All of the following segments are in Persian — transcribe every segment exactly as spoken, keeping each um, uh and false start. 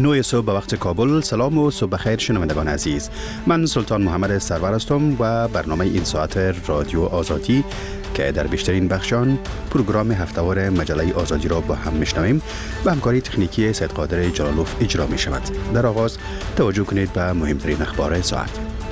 نوی صبح به وقت کابل. سلام و صبح بخیر شنوندگان عزیز. من سلطان محمد سرور هستم و برنامه این ساعت رادیو آزادی که در بیشترین بخشان پروگرام هفته‌وار مجله آزادی را با هم میشنویم و همکاری تکنیکی سید قادر جلالوف اجرا می شود. در آغاز توجه کنید به مهمترین اخبار ساعت.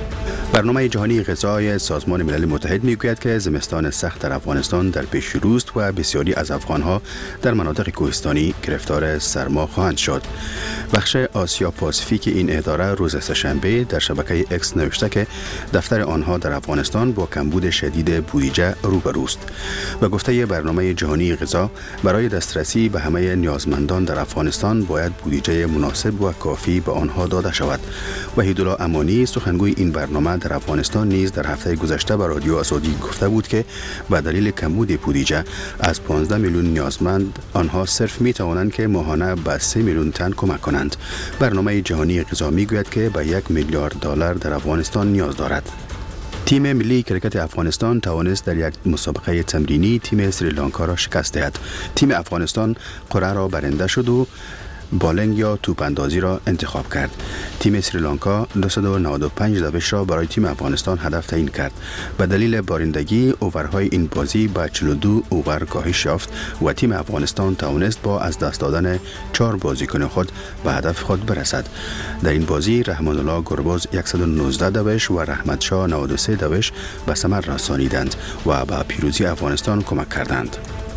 برنامه جهانی غذای سازمان ملل متحد میگوید که زمستان سخت در افغانستان در پیش روست و بسیاری از افغانها در مناطق کوهستانی گرفتار سرما خواهند شد. بخش آسیا پاسیفیک این اداره روز سه‌شنبه در شبکه اکس نوشته که دفتر آنها در افغانستان با کمبود شدید بودجه روبروست و گفته برنامه جهانی غذا برای دسترسی به همه نیازمندان در افغانستان باید بودجه مناسب و کافی به آنها داده شود. وحیدالله امانی سخنگوی این برنامه در افغانستان نیز در هفته گذشته به رادیو آزادی گفته بود که به دلیل کمبود بودجه از پانزده میلیون نیازمند آنها صرف می توانند که ماهانه به سه میلیون تن کمک کنند. برنامه جهانی غذا می گوید که به یک میلیارد دلار در افغانستان نیاز دارد. تیم ملی کرکت افغانستان توانست در یک مسابقه تمرینی تیم سریلانکا را شکست دهد. تیم افغانستان قرعه را برنده شد و بالنگ یا توپ اندازی را انتخاب کرد. تیم سریلانکا دویست و نود و پنج دوش را برای تیم افغانستان هدف تعیین کرد. به دلیل بارندگی اوورهای این بازی به چهل و دو اوور کاهش یافت و تیم افغانستان توانست با از دست دادن چهار بازیکن خود به هدف خود برسد. در این بازی رحمان الله گرباز صد و نوزده دوش و رحمت شاه نود و سه دوش به ثمر رسانیدند و به پیروزی افغانستان کمک کردند.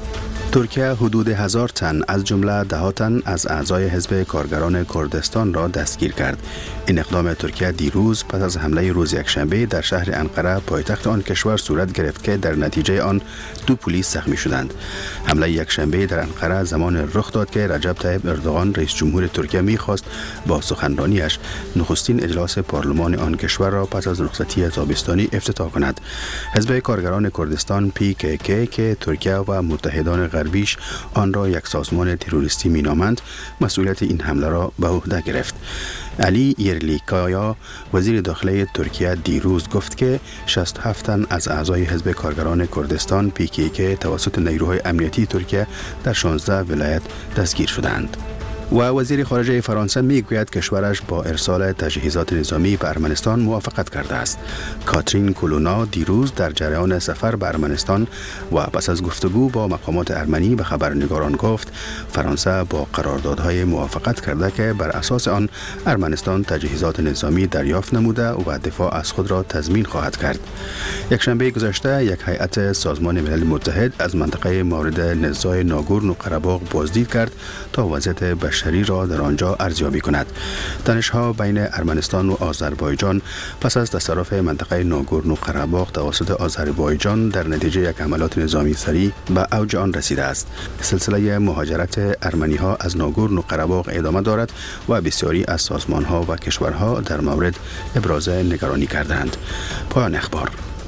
ترکیه حدود هزار تن از جمله ده تن از اعضای حزب کارگران کردستان را دستگیر کرد. این اقدام ترکیه دیروز پس از حمله روز یکشنبه در شهر انقره پایتخت آن کشور صورت گرفت که در نتیجه آن دو پلیس زخمی شدند. حمله یکشنبه در انقره زمان رخ داد که رجب طیب اردوغان رئیس جمهور ترکیه می‌خواست با سخنرانیش نخستین اجلاس پارلمان آن کشور را پس از رخصتی تابستانی افتتاح کند. حزب کارگران کردستان پی کی کی که ترکیه و متحدان غربیش آن را یک سازمان تروریستی مینامند مسئولیت این حمله را به عهده گرفت. علی یرلیکایا وزیر داخلی ترکیه دیروز گفت که شصت و هفت تن از اعضای حزب کارگران کردستان پی کی کی توسط نیروهای امنیتی ترکیه در شانزده ولایت دستگیر شدند. و وزیر خارجه فرانسه میگوید کشورش با ارسال تجهیزات نظامی به ارمنستان موافقت کرده است. کاترین کولونا دیروز در جریان سفر به ارمنستان و پس از گفتگو با مقامات ارمنی به خبرنگاران گفت فرانسه با قراردادهای موافقت کرده که بر اساس آن ارمنستان تجهیزات نظامی دریافت نموده و دفاع از خود را تضمین خواهد کرد. یکشنبه گذشته یک هیئت سازمان ملل متحد از منطقه مورد نزاع ناگورنو قره‌باغ بازدید کرد تا وضعیت بشری را در آنجا ارزیابی کند. تنش‌ها بین ارمنستان و آذربایجان پس از تصرف منطقه ناگورنو قره‌باغ توسط آذربایجان در نتیجه یک عملیات نظامی سریع به اوج آن رسیده است. سلسله مهاجرت ارمنی‌ها از ناگورنو قره‌باغ ادامه دارد و بسیاری از سازمان‌ها و کشورها در مورد ابراز نگرانی کردند. پایان اخبار.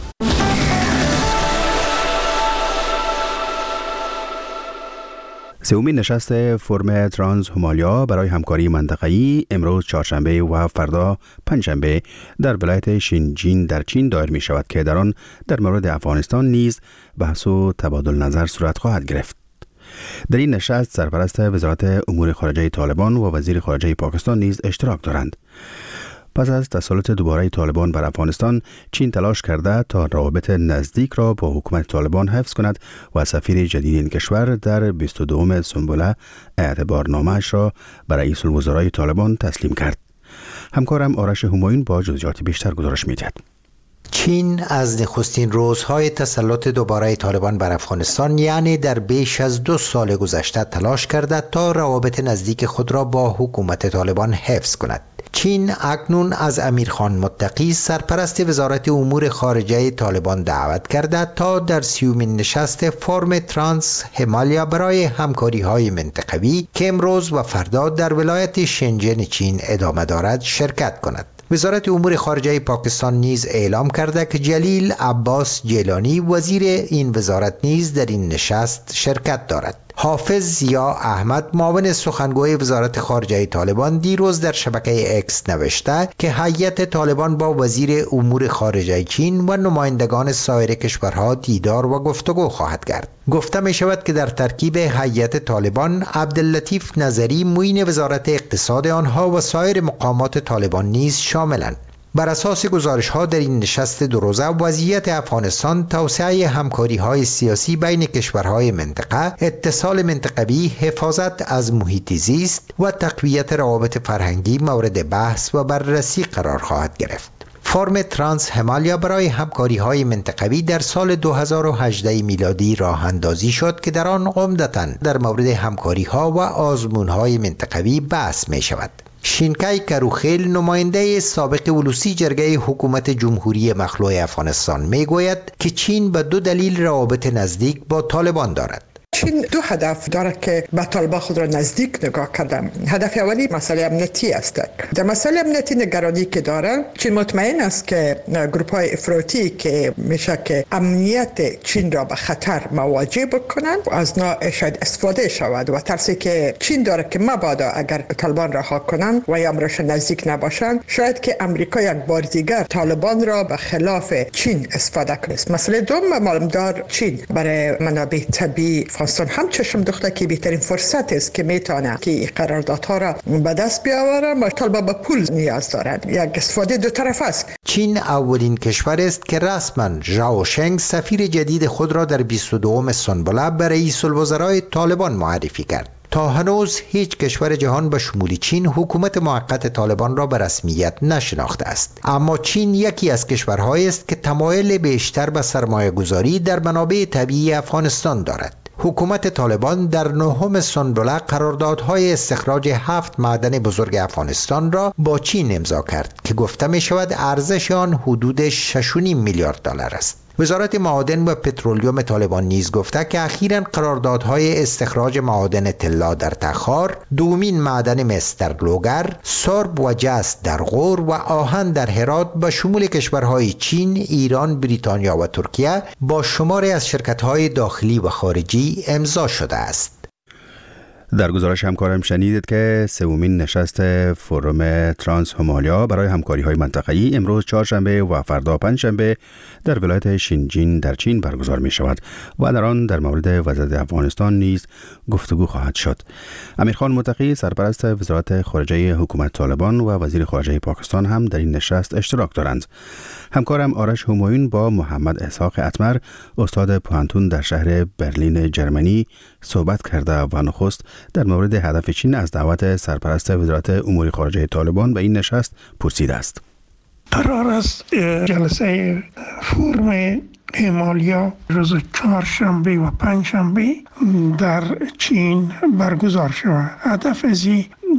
سومین نشست فرم ترانس همالیا برای همکاری منطقه‌ای امروز چهارشنبه و فردا پنجشنبه در ولایت شینجین در چین دایر می شود که در آن در مورد افغانستان نیز بحث و تبادل نظر صورت خواهد گرفت. در این نشست سرپرست وزارت امور خارجه طالبان و وزیر خارجه پاکستان نیز اشتراک دارند. پس از تسلط دوباره طالبان بر افغانستان، چین تلاش کرده تا روابط نزدیک را با حکومت طالبان حفظ کند و سفیر جدید این کشور در بیست و دوم سنبله اعتبارنامه‌اش را به رئیس الوزرای طالبان تسلیم کرد. همکارم آرش همایون با جزئیات بیشتر گزارش می‌دهد. چین از نخستین روزهای تسلط دوباره طالبان بر افغانستان یعنی در بیش از دو سال گذشته تلاش کرده تا روابط نزدیک خود را با حکومت طالبان حفظ کند. چین اکنون از امیرخان متقی سرپرست وزارت امور خارجه طالبان دعوت کرده تا در سیومین نشست فرم ترانس همالیا برای همکاری های منطقوی که امروز و فردا در ولایت شنجن چین ادامه دارد شرکت کند. وزارت امور خارجه پاکستان نیز اعلام کرده که جلیل عباس جیلانی وزیر این وزارت نیز در این نشست شرکت دارد. حافظ ضیا احمد معاون سخنگوی وزارت خارجه طالبان دیروز در شبکه اکس نوشته که هیئت طالبان با وزیر امور خارجه چین و نمایندگان سایر کشورها دیدار و گفتگو خواهد کرد. گفته می شود که در ترکیب هیئت طالبان عبداللطیف نظری معین وزارت اقتصاد آنها و سایر مقامات طالبان نیز شاملند. بر اساس گزارش ها در این نشست دو روزه وضعیت افغانستان، توسعه همکاری های سیاسی بین کشورهای منطقه، اتصال منطقوی، حفاظت از محیط زیست و تقویت روابط فرهنگی مورد بحث و بررسی قرار خواهد گرفت. فرم ترانس همالیا برای همکاری های منطقوی در سال دو هزار و هجده میلادی راه اندازی شد که در آن عمدتاً در مورد همکاری ها و آزمون های منطقوی بحث می شود. شینکای کروخیل نماینده سابق ولوسی جرگه حکومت جمهوری مخلوع افغانستان می گوید که چین به دو دلیل روابط نزدیک با طالبان دارد. چین دو هدف داره که به طالبان خود را نزدیک نگاه کردن. هدف اولی مسئله امنیتی است. در مسئله امنیتی نگرانی که داره، چین مطمئن است که گروه های افراطی که میشه که امنیت چین را به خطر مواجه بکنن و از نا شاید استفاده شود و ترسی که چین داره که مبادا اگر طالبان رها کنن و یا امرش نزدیک نباشن، شاید که امریکا یک بار دیگر طالبان را به خلاف چین استفاده کنه. مسئله دوم معلومدار چین برای منابع طبیعی افغانستان هم چشم دوخته که بهترین فرصت است که میتونه که قراردادها را به دست بیاوره و طالبان به پول نیاز دارند. یک استفاده دو طرف است. چین اولین کشور است که رسما ژائو شنگ سفیر جدید خود را در بیست و دوم سنبله به رئیس الوزرای طالبان معرفی کرد. تا هنوز هیچ کشور جهان به شمول چین حکومت موقت طالبان را به رسمیت نشناخته است، اما چین یکی از کشورهایی است که تمایل بیشتر به سرمایه گذاری در منابع طبیعی افغانستان دارد. حکومت طالبان در نهم سنبله قراردادهای استخراج هفت معدن بزرگ افغانستان را با چین امضا کرد که گفته می شود ارزش آن حدود شش و نیم میلیارد دلار است. وزارت معادن و پترولیوم طالبان نیز گفته که اخیراً قراردادهای استخراج معادن طلا در تخار، دومین معدن مس در لوگر، سرب و جست در غور و آهن در هرات به شمول کشورهای چین، ایران، بریتانیا و ترکیه با شماری از شرکت‌های داخلی و خارجی امضا شده است. در گزارش همکارم شنیدید که سومین نشست فروم ترانس همالیا برای همکاری‌های منطقه‌ای امروز چهارشنبه و فردا پنجشنبه در ولایت شینجین در چین برگزار می شود و در آن در مورد وضعیت افغانستان نیز گفتگو خواهد شد. امیرخان متقی سرپرست وزارت خارجه حکومت طالبان و وزیر خارجه پاکستان هم در این نشست اشتراک دارند. همکارم آرش همایون با محمد اسحاق اتمر استاد پوهنتون در شهر برلین جرمنی صحبت کرده و نخست در مورد هدف چین از دعوت سرپرست وزارت امور خارجه طالبان به این نشست پرسیده است. قرار است جلسه فورم همالیا روز چهارشنبه و پنجشنبه در چین برگزار شود. هدف از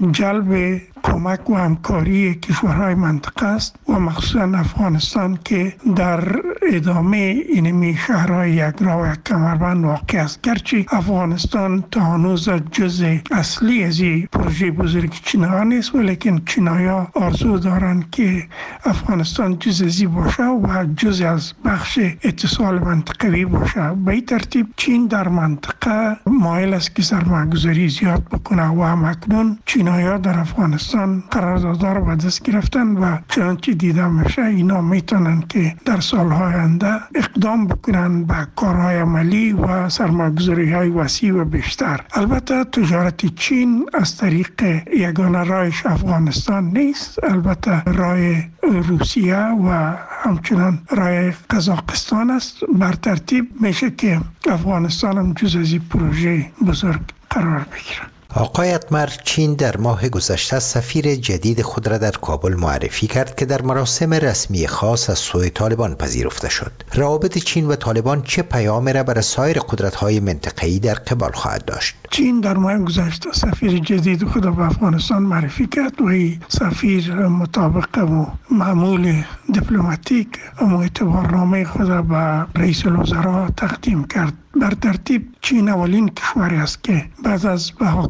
جلب کمک و همکاری کشورهای منطقه است و مخصوصا افغانستان که در ادامه اینمی شهرهای یک راه و یک کمربند واقع است. گرچه افغانستان تا هنوز جزء اصلی از این پروژه بزرگ چین‌ها نیست، ولیکن چین‌ها آرزو دارند که افغانستان جزء از این باشه و جزء از بخش اتصال منطقوی باشه. به این ترتیب چین در منطقه مایل است که سرمایه‌گذاری زیاد بکنه و همکنون چین‌ها در افغانستان قراردادها را به دست گرفتن و چنانچه دیده میشه اینا میتونن که در سالهای آینده اقدام بکنن به کارهای عملی و سرمایه‌گذاری‌های وسیع و بیشتر. البته تجارت چین از طریق یگانه راهش افغانستان نیست، البته راه روسیه و همچنان راه قزاقستان است. بر ترتیب میشه که افغانستان هم جز از این پروژه بزرگ قرار بگیره. آقای اتمر، چین در ماه گذشته سفیر جدید خود را در کابل معرفی کرد که در مراسم رسمی خاص از سوی طالبان پذیرفته شد. روابط چین و طالبان چه پیامی را برای سایر قدرت‌های منطقه‌ای در قبال خواهد داشت؟ چین در ماه گذشته سفیر جدید خود را به افغانستان معرفی کرد و این سفیر مطابق و معمول دیپلماتیک اما اعتبارنامه خود را به رئیس الوزراء تقدیم کرد. بر ترتیب چین اولین کشوری است که بعد از بها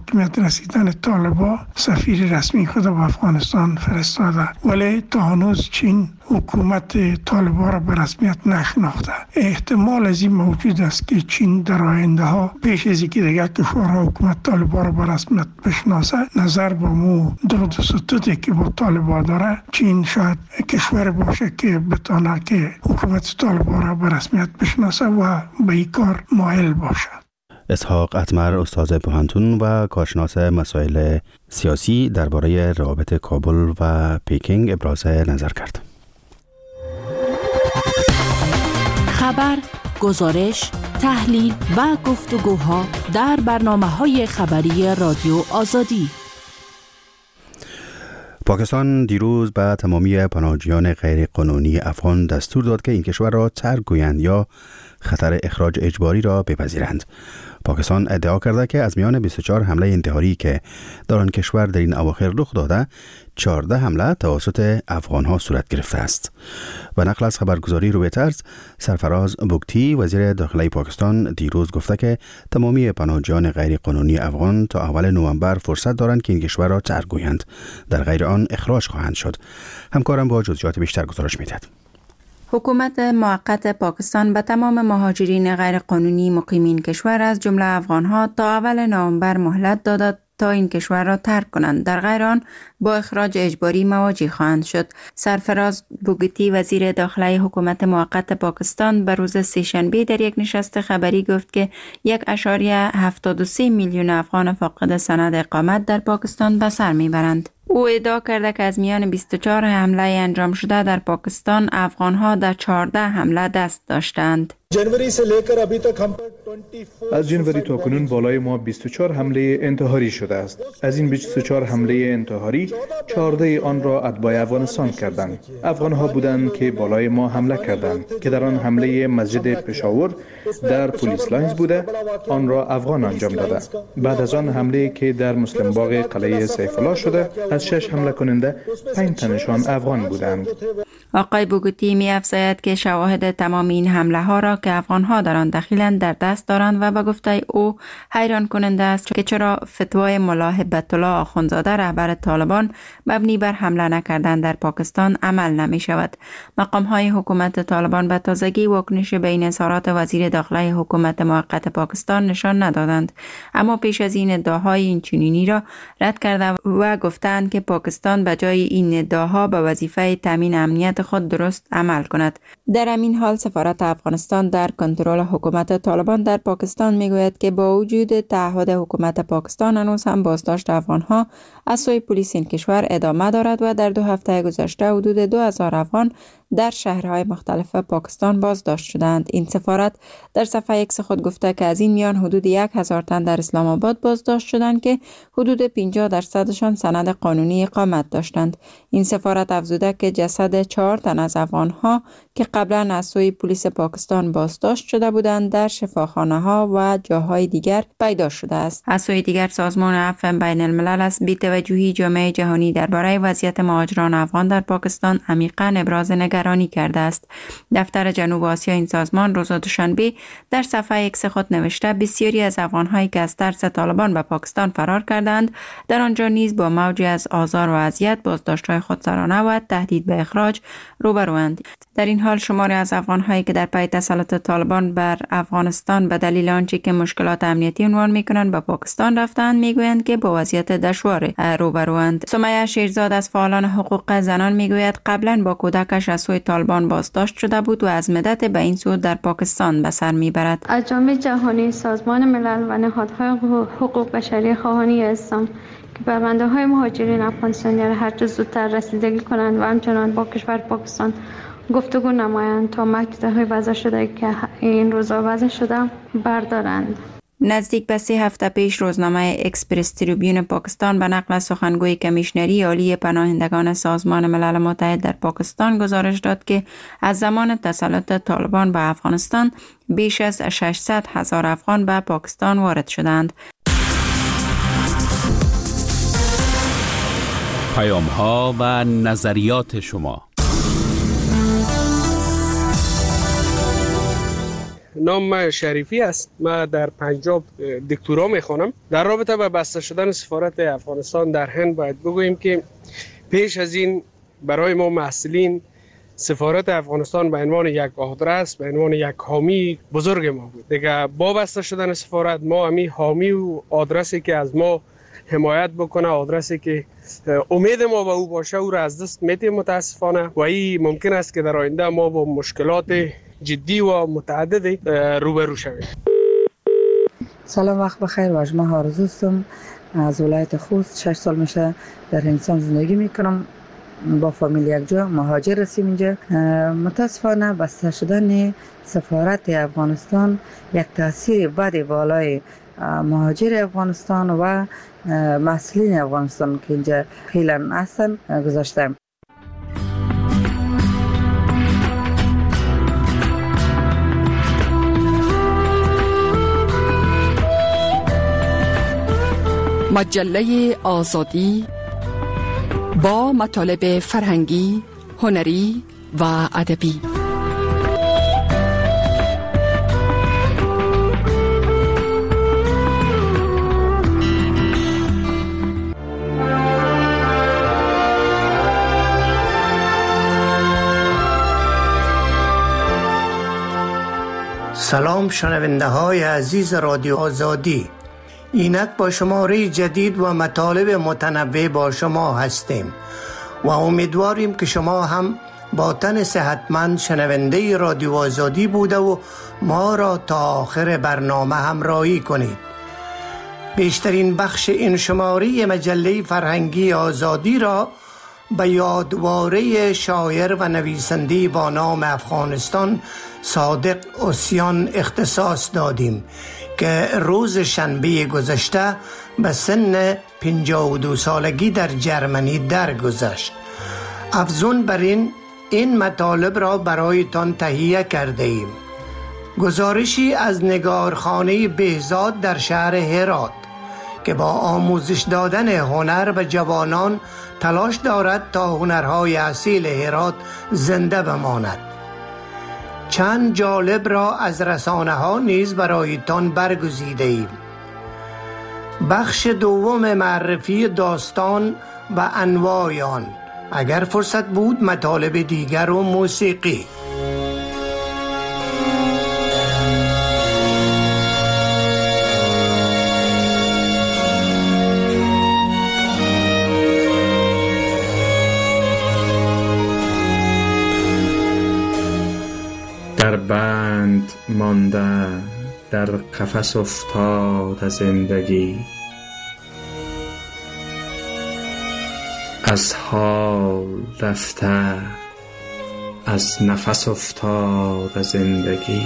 حاکمیت رسیدن طالبان سفیر رسمی خود به افغانستان فرستاده، ولی تا هنوز چین حکومت طالبان را به رسمیت نشناخته. احتمال از این موجود است که چین در آینده ها پیش از اینکه دیگر کشورها حکومت طالبان را به رسمیت بشناسه، نظر به مو داد و ستودی که با طالبان داره، چین شاید کشور باشه که بتونه که حکومت طالبان را به رسمیت بشناسه و به این کار مایل باشه. اسحاق اتمر، استاد پوهنتون و کارشناس مسائل سیاسی، درباره روابط کابل و پکینگ ابراز نظر کرد. خبر، گزارش، تحلیل و گفتگوها در برنامه‌های خبری رادیو آزادی. پاکستان دیروز به تمامی پناهجویان غیر قانونی افغان دستور داد که این کشور را ترک گویند یا خطر اخراج اجباری را بپذیرند. پاکستان ادعا کرده که از میان بیست و چهار حمله انتحاری که در آن کشور در این اواخر رخ داده، چهارده حمله توسط افغان‌ها صورت گرفته است. و نقل از خبرگزاری رویترز، سرفراز بوگتی، وزیر داخلی پاکستان، دیروز گفته که تمامی پناهجویان غیر قانونی افغان تا اول نوامبر فرصت دارند که این کشور را ترک گویند، در غیر آن اخراج خواهند شد. همکارم با جزئیات بیشتر گزارش می‌دهد. حکومت موقت پاکستان به تمام مهاجرین غیر قانونی مقیمین کشور از جمله افغان‌ها تا اول نوامبر مهلت داد تا این کشور را ترک کنند، در غیر آن با اخراج اجباری مواجه خواهند شد. سرفراز بوگتی، وزیر داخلی حکومت موقت پاکستان، به روز سه‌شنبه در یک نشست خبری گفت که یک اشاریه هفتاد و سه میلیون افغان فاقد سند اقامت در پاکستان به سر میبرند. او ادعا کرده که از میان بیست و چهار حمله انجام شده در پاکستان، افغان‌ها در چهارده حمله دست داشتند. از جنوری تا کنون بالای ما بیست و چهار حمله انتحاری شده است. از این بیست و چهار حمله انتحاری، چهارده آن را اتباع افغانستان کردند. افغان‌ها بودند که بالای ما حمله کردند که در آن حمله مسجد پشاور در پلیس لاینز بوده، آن را افغان انجام داده. بعد از آن حمله که در مسلم باغ قلعه سیف الله شده، از شش حمله کننده پنج تنشان افغان بودند. آقای بوگتی می افزاید که شواهد تمام این حمله ها را که افغان ها در آن دخیلند در دست دارند و به گفته او حیران کننده است که چرا فتوای ملا هبت الله آخوندزاده رهبر طالبان مبنی بر حمله نکردن در پاکستان عمل نمی شود. مقام های حکومت طالبان به تازگی واکنش به این اظهارات وزیر داخلی حکومت موقت پاکستان نشان ندادند، اما پیش از این ادعاهای این چنینی را رد کرده و گفتند که پاکستان به جای این ادعاها به وظیفه تامین امنیت خود درست عمل کند. در همین حال سفارت افغانستان در کنترل حکومت طالبان در پاکستان میگوید که با وجود تعهد حکومت پاکستان، هنوز هم بازداشت افغان‌ها از سوی پلیس این کشور ادامه دارد و در دو هفته گذشته حدود دو هزار افغان در شهرهای مختلف پاکستان بازداشت شدند. این سفارت در صفحه ایکس خود گفته که از این میان حدود یک هزار تن در اسلام آباد بازداشت شدند که حدود پنجاه درصدشان سند قانونی اقامت داشتند. این سفارت افزوده که جسد چهار تن از افغان‌ها که قبلا از سوی پلیس پاکستان بازداشت شده بودند در شفاخانه‌ها و جاهای دیگر پیدا شده است. از سوی دیگر سازمان عفو بین الملل از بی‌توجهی جامعه جهانی درباره وضعیت مهاجران افغان در پاکستان عمیقاً ابراز نگرانی کرده است. دفتر جنوب آسیا این سازمان روز دوشنبه در صفحه ایکس خود نوشته بسیاری از افغان‌هایی که از ترس طالبان به پاکستان فرار کردند، در آنجا نیز با موجی از آزار و اذیت، بازداشت‌های خودسرانه و تهدید به اخراج روبروند. در این حال شماری از افغان‌هایی که در پی تسلط طالبان بر افغانستان به دلیل آنچه که مشکلات امنیتی عنوان می‌کنند به پاکستان رفتند، میگویند که با وضعیت دشوار روبروند. سمیه شیرزاد از فعالان حقوق زنان میگوید قبلا با کودکش از سوی طالبان بازداشت شده بود و از مدت به این سو در پاکستان به سر میبرد. از جامعه جهانی، سازمان ملل و نهادهای حقوق بشری خواهانی هستم که پرونده های مهاجرین افغانستانی را هر چه زودتر رسیدگی کنند و همچنان با کشور پاکستان گفتگو نمایند تا محدودیت‌های وضع شده که این روزا وضع شده بردارند. نزدیک به سه هفته پیش روزنامه اکسپرس تریبیون پاکستان به نقل از سخنگوی کمیشنری عالی پناهندگان سازمان ملل متحد در پاکستان گزارش داد که از زمان تسلط طالبان به افغانستان بیش از ششصد هزار افغان به پاکستان وارد شدند. پیام‌ها و نظریات شما. نام من شریفی است. من در پنجاب دکترا میخوانم. در رابطه با بسته شدن سفارت افغانستان در هند باید بگوییم که پیش از این برای ما محصلین سفارت افغانستان به عنوان یک آدرس، به عنوان یک حامی بزرگ ما بود. دیگه با بسته شدن سفارت ما همی حامی و آدرسی که از ما حمایت بکنه، آدرسی که امید ما به او باشه، او را از دست میتیم متاسفانه، و این ممکن است که در آینده ما با مشکلات جدی و متعددی روبرو شویم. سلام، وقت بخیر. واجمه آرزو هستم از ولایت خوست. شش سال میشه در هندوستان زندگی میکنم. با فامیل یک جا مهاجر رسیم اینجا. متاسفانه بسته شدن سفارت افغانستان یک تاثیر بد بالای مهاجر افغانستان و مسئولین افغانستان که اینجا خیلی هستن گذاشتم. مجله آزادی با مطالب فرهنگی، هنری و ادبی. سلام شنونده های عزیز رادیو آزادی، اینک با شماره جدید و مطالب متنوع با شما هستیم و امیدواریم که شما هم با تن صحتمند شنونده رادیو آزادی بوده و ما را تا آخر برنامه همراهی کنید. بیشترین بخش این شماره مجله فرهنگی آزادی را به یادواره شاعر و نویسنده با نام افغانستان صادق اوسیان اختصاص دادیم که روز شنبه گذشته به سن پنجاه و دو سالگی در جرمنی درگذشت. افزون بر این این مطالب را برایتان تهیه کرده ایم. گزارشی از نگارخانه بهزاد در شهر هرات که با آموزش دادن هنر به جوانان تلاش دارد تا هنرهای اصیل هرات زنده بماند. چند جالب را از رسانه ها نیز برایتان برگزیده ایم. بخش دوم معرفی داستان و انواع آن، اگر فرصت بود مطالب دیگر و موسیقی. در بند مانده، در قفس افتاد زندگی، از حال رفته، از نفس افتاد زندگی.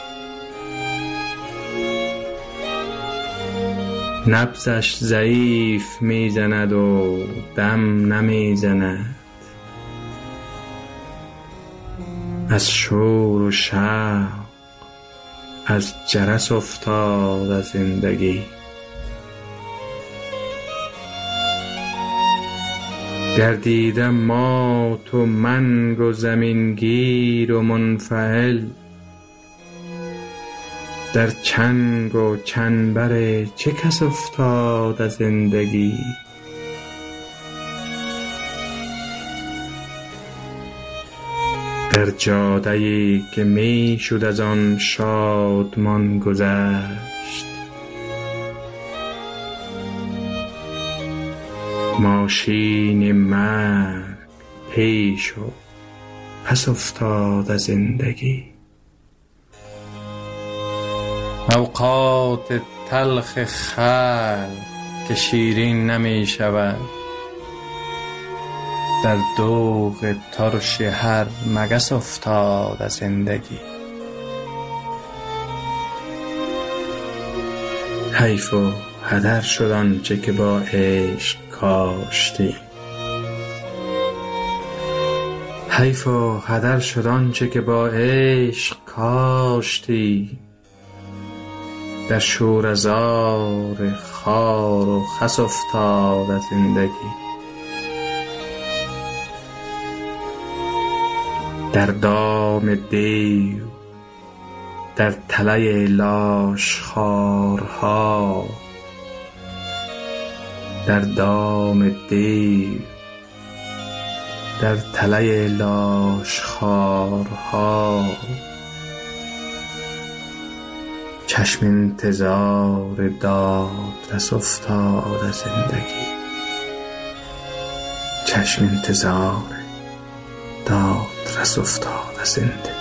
نبضش ضعیف میزند و دم نمیزند، از شور و شوق، از جرس افتاد از زندگی. گردیدم مات و منگ و زمینگیر و منفعل، در چنگ و چنبر چه کس افتاد از زندگی. در جاده‌ای که می شد از آن شادمان گذشت، ماشین مرگ پیش و پس افتاد از زندگی. اوقات تلخ خلق که شیرین نمی شود، در دوغ ترش هر مگس افتاد از زندگی. حیف و هدر شد آنچه که با عشق کاشتی، حیف و هدر شد آنچه که با عشق کاشتی. در شوره‌زار خار و خس افتاد از زندگی. در دام دیو در تله لاشخوارها، در دام دیو، در تله لاشخوارها، چشم انتظار دادرس افتاد زندگی، چشم انتظار دادرس افتاد زندگی.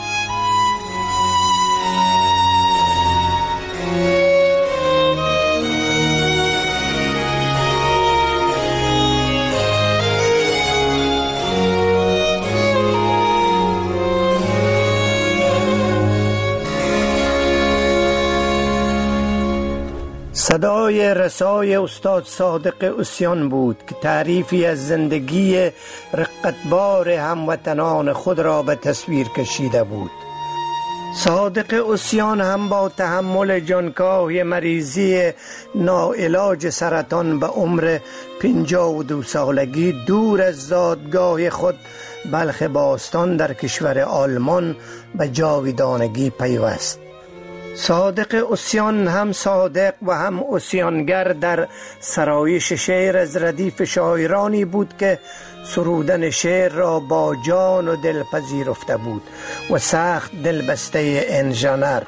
صدای رسای استاد صادق عصیان بود که تعریفی از زندگی رقتبار هموطنان خود را به تصویر کشیده بود. صادق عصیان هم با تحمل جانکاه مریضی ناعلاج سرطان به عمر پنجاه و دو سالگی دور از زادگاه خود بلخ باستان در کشور آلمان به جاودانگی پیوست. صادق عصیان هم صادق و هم عصیانگر در سرایش شعر از ردیف شاعرانی بود که سرودن شعر را با جان و دل پذیرفته بود و سخت دلبسته انژنر.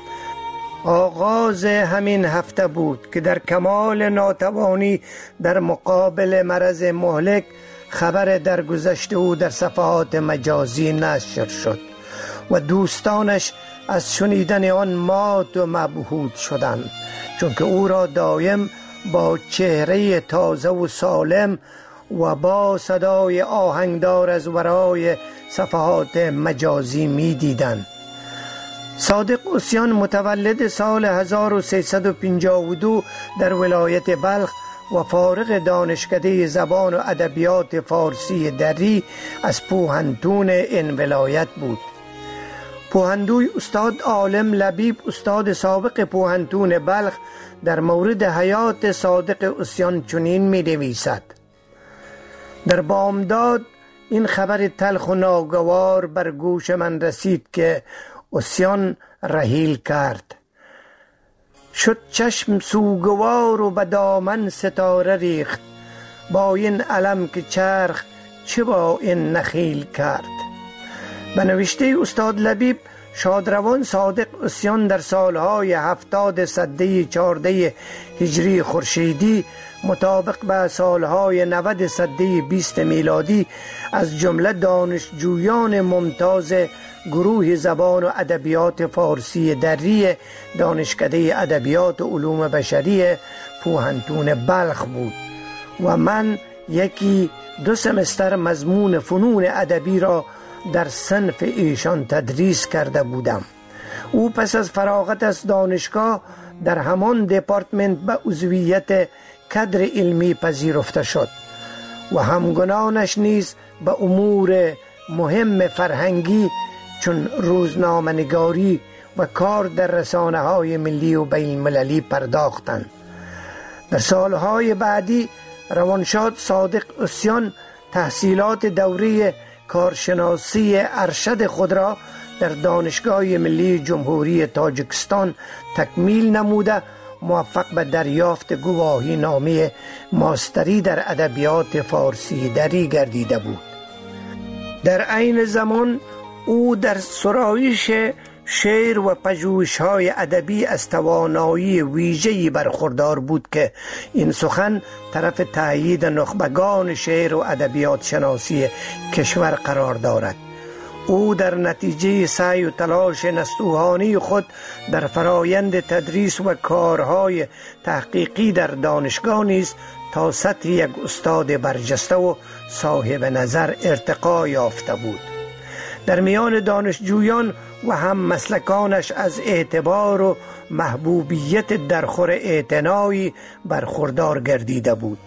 آغاز همین هفته بود که در کمال ناتوانی در مقابل مرض مهلک خبر درگذشت او در صفحات مجازی نشر شد و دوستانش از شنیدن آن مات و مبهوت شدند، چون که او را دایم با چهره تازه و سالم و با صدای آهنگدار از ورای صفحات مجازی می دیدند. صادق عصیان متولد سال هزار و سیصد و پنجاه و دو در ولایت بلخ و فارغ دانشکده زبان و ادبیات فارسی دری از پوهنتون این ولایت بود. پوهندوی استاد عالم لبیب، استاد سابق پوهنتون بلخ، در مورد حیات صادق عصیان چنین می نویسد: در بامداد این خبر تلخ و ناگوار بر گوش من رسید که عصیان رحیل کرد. شد چشم سوگوار و به دامن ستاره ریخت، با این علم که چرخ چه با این نخیل کرد. به نوشته استاد لبیب، شادروان صادق عصیان در سالهای هفتاد سده چارده هجری خورشیدی مطابق به سالهای نود سده بیست میلادی از جمله دانشجویان ممتاز گروه زبان و ادبیات فارسی دری دانشکده ادبیات و علوم بشری پوهنتون بلخ بود و من یکی دو سمستر مضمون فنون ادبی را در صنف ایشان تدریس کرده بودم. او پس از فراغت از دانشگاه در همان دپارتمنت به عضویت کادر علمی پذیرفته شد و همگنانش نیز به امور مهم فرهنگی چون روزنامه‌نگاری و کار در رسانه‌های ملی و بین المللی پرداختند. در سالهای بعدی روانشاد صادق عصیان تحصیلات دوره کارشناسی ارشد خود را در دانشگاه ملی جمهوری تاجیکستان تکمیل نموده موفق به دریافت گواهی نامه ماستری در ادبیات فارسی دری گردیده بود. در عین زمان او در سرایش شعر و پژوهش‌های ادبی از توانایی ویژه‌ای برخوردار بود که این سخن طرف تأیید نخبگان شعر و ادبیات شناسی کشور قرار دارد. او در نتیجه سعی و تلاش نستوهانی خود در فرایند تدریس و کارهای تحقیقی در دانشگاه نیز تا سطح یک استاد برجسته و صاحب نظر ارتقا یافته بود. در میان دانشجویان و هم مسلکانش از اعتبار و محبوبیت درخور اعتنایی برخوردار گردیده بود.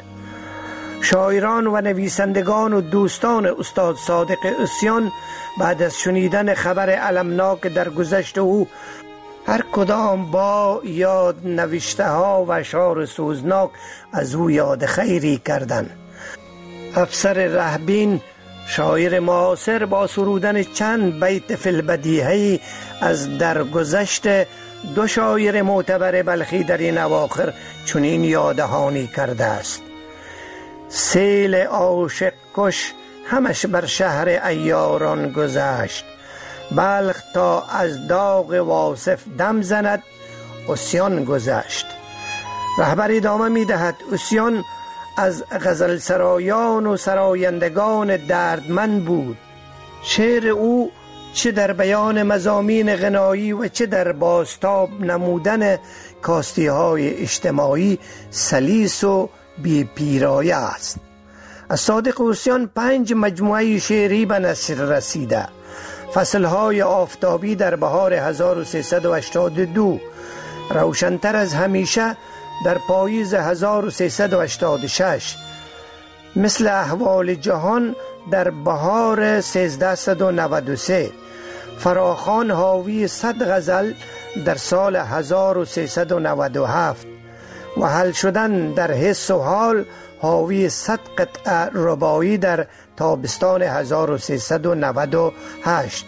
شاعران و نویسندگان و دوستان استاد صادق عصیان بعد از شنیدن خبر المناک در گذشت او هر کدام با یاد نوشته ها و اشعار سوزناک از او یاد خیری کردند. افسر رهبین شاعر معاصر با سرودن چند بیت فی البدیهه از درگذشت دو شاعر معتبر بلخی در این اواخر چنین یادهانی کرده است: سیل عاشق کش همش بر شهر عیاران گذشت، بلخ تا از داغ واصف دم زند، عصیان گذشت. رهبر ادامه می دهد: عصیان از غزل سرایان و سرایندگان دردمند بود. شعر او چه در بیان مضامین غنایی و چه در بازتاب نمودن کاستی های اجتماعی سلیس و بی پیرایه است. از صادق عصیان پنج مجموعه شعری به نثر رسیده: فصلهای آفتابی در بهار هزار و سیصد و هشتاد و دو، روشنتر از همیشه در پاییز هزار و سیصد و هشتاد و شش، مثل احوال جهان در بهار سیزده و نود و سه، فراخوان حاوی صد غزل در سال هزار و سیصد و نود و هفت و حل شدن در حس و حال حاوی صد قطعه رباعی در تابستان هزار و سیصد و نود و هشت.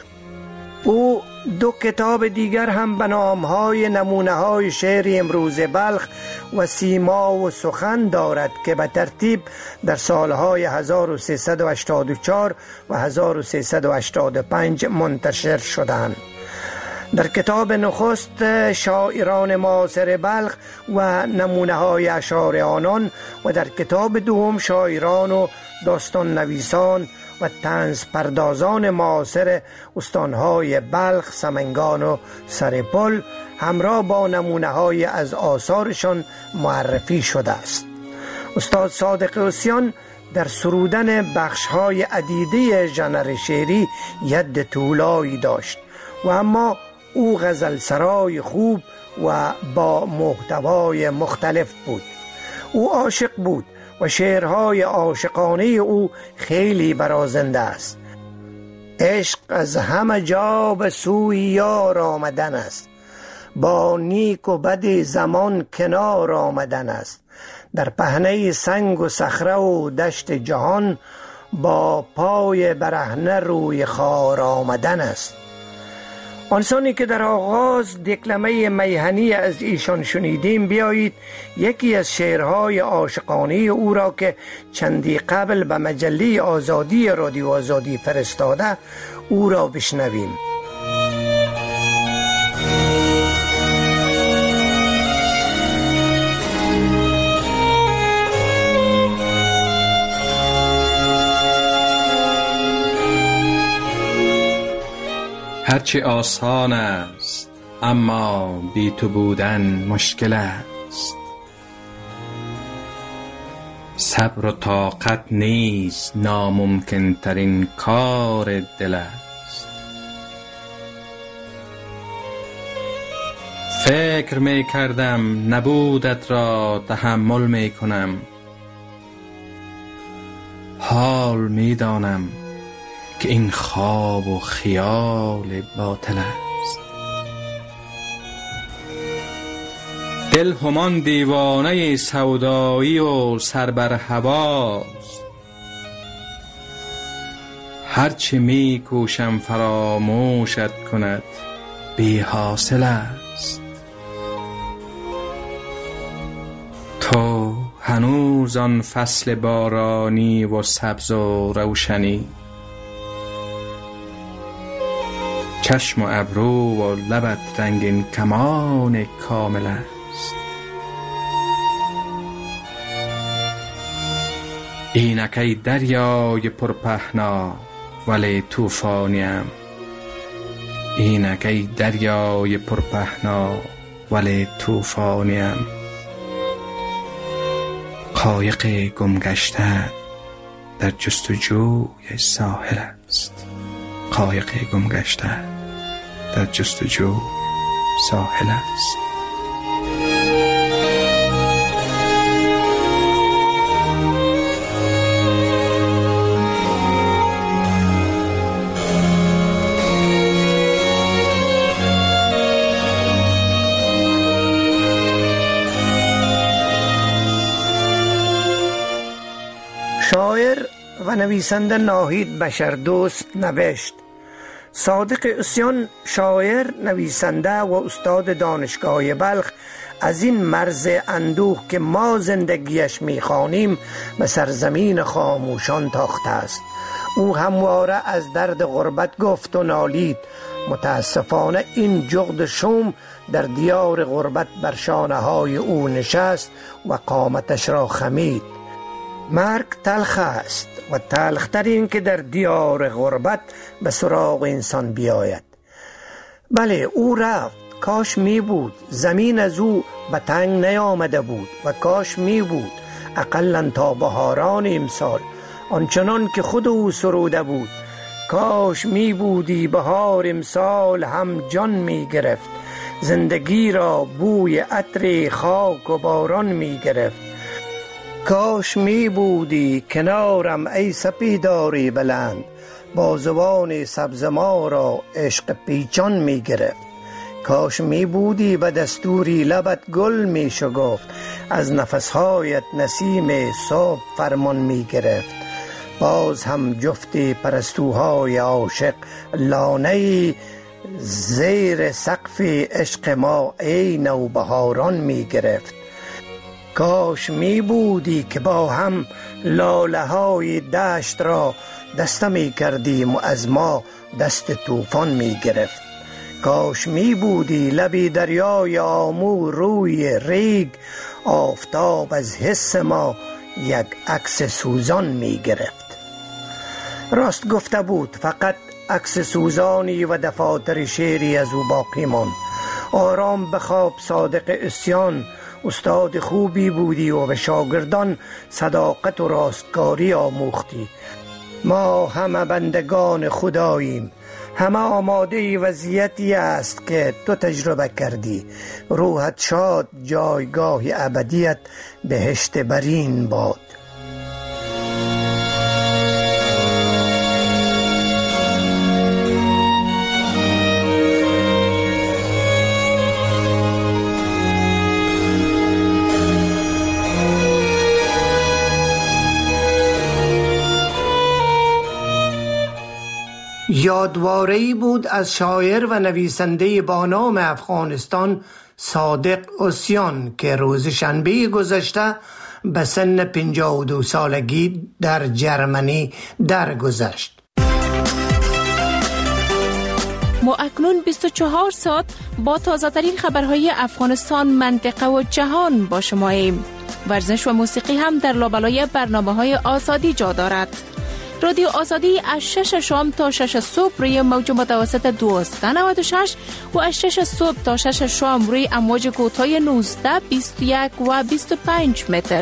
او دو کتاب دیگر هم به نامهای نمونه های شعر امروز بلخ و سیما و سخن دارد که به ترتیب در سالهای هزار و سیصد و هشتاد و چهار و هزار و سیصد و هشتاد و پنج منتشر شدند. در کتاب نخست شاعران معاصر بلخ و نمونه های اشعار آنان و در کتاب دوم شاعران و داستان نویسان و طنز پردازان معاصر استانهای بلخ، سمنگان و سرپل همراه با نمونه های از آثارشان معرفی شده است. استاد صادق عصیان در سرودن بخش های عدیده ژانر شعری ید طولایی داشت و اما او غزل سرای خوب و با محتوای مختلف بود. او عاشق بود و شعرهای عاشقانه او خیلی برازنده است. عشق از همه جا به سوی یار آمدن است، با نیک و بد زمان کنار آمدن است، در پهنه سنگ و صخره و دشت جهان با پای برهنه روی خار آمدن است. آنسانی که در آغاز دکلمه میهنی از ایشان شنیدیم، بیایید یکی از شعرهای عاشقانه او را که چندی قبل به مجله آزادی رادیو آزادی فرستاده او را بشنویم. هرچی آسان است اما بی تو بودن مشکل است، صبر و طاقت نیز ناممکن ترین کار دل است. فکر می کردم نبودت را تحمل می کنم، حال می دانم که این خواب و خیال باطل است. دل همان دیوانه سودایی و سر بر هواست، هرچه می کوشم فراموشت کند بی حاصل است. تو هنوز آن فصل بارانی و سبز و روشنی، چشم و ابرو و لبت رنگین کمان کامل است. اینک ای دریای پرپهنا ولی طوفانیم، اینک ای دریای پرپهنا ولی طوفانیم. قایق گم گشته در جستجوی ساحل است، قایق گم گشته در جستجو ساحل است. شاعر و نویسنده ناهید بشردوست نوشت: صادق عصیان، شاعر، نویسنده و استاد دانشگاه بلخ، از این مرز اندوه که ما زندگیش میخوانیم به سرزمین خاموشان تاخته است. او همواره از درد غربت گفت و نالید. متاسفانه این جغد شوم در دیار غربت بر شانه های او نشست و قامتش را خمید. مرگ تلخ است و تلخترین که در دیار غربت به سراغ انسان بیاید. بله، او رفت. کاش می بود زمین از او به تنگ نیامده بود و کاش می بود اقلن تا بهاران امسال آنچنان که خود او سروده بود: کاش می بودی بهار امسال هم جان می گرفت، زندگی را بوی عطر خاک و باران می گرفت. کاش می بودی کنارم ای سپیداری بلند، بازوان سبز ما را عشق پیچان می گرفت. کاش می بودی به دستوری لبت گل می شگفت، از نفسهایت نسیم صبح فرمان می گرفت. باز هم جفت پرستوهای عاشق لانه زیر سقف عشق ما ای نوبهاران می گرفت. کاش می بودی که با هم لاله های دشت را دسته می کردیم و از ما دست طوفان می گرفت. کاش می بودی لبی دریای آمو روی ریگ، آفتاب از حس ما یک عکس سوزان می گرفت. راست گفته بود، فقط عکس سوزانی و دفاتر شعری از او باقی ماند. آرام بخواب صادق عصیان، استاد خوبی بودی و به شاگردان صداقت و راستکاری آموختی. ما همه بندگان خداییم، همه آماده وضعیتی است که تو تجربه کردی. روحت شاد، جایگاه ابدیت بهشت برین باد. یادواره‌ای بود از شاعر و نویسنده با نام افغانستان صادق عصیان که روز شنبه گذشته به سن پنجاه و دو سالگی در جرمنی درگذشت. ما اکنون بیست و چهار ساعت با تازه ترین خبرهای افغانستان، منطقه و جهان با شما ایم. ورزش و موسیقی هم در لابلای برنامه‌های آزادی جا دارد. رادیو آزادی از شش شام تا شش صبح روی موج متوسط دویست و نود و شش و از شش صبح تا شش شام روی امواج کوتاه نوزده، بیست و یک و بیست و پنج متر.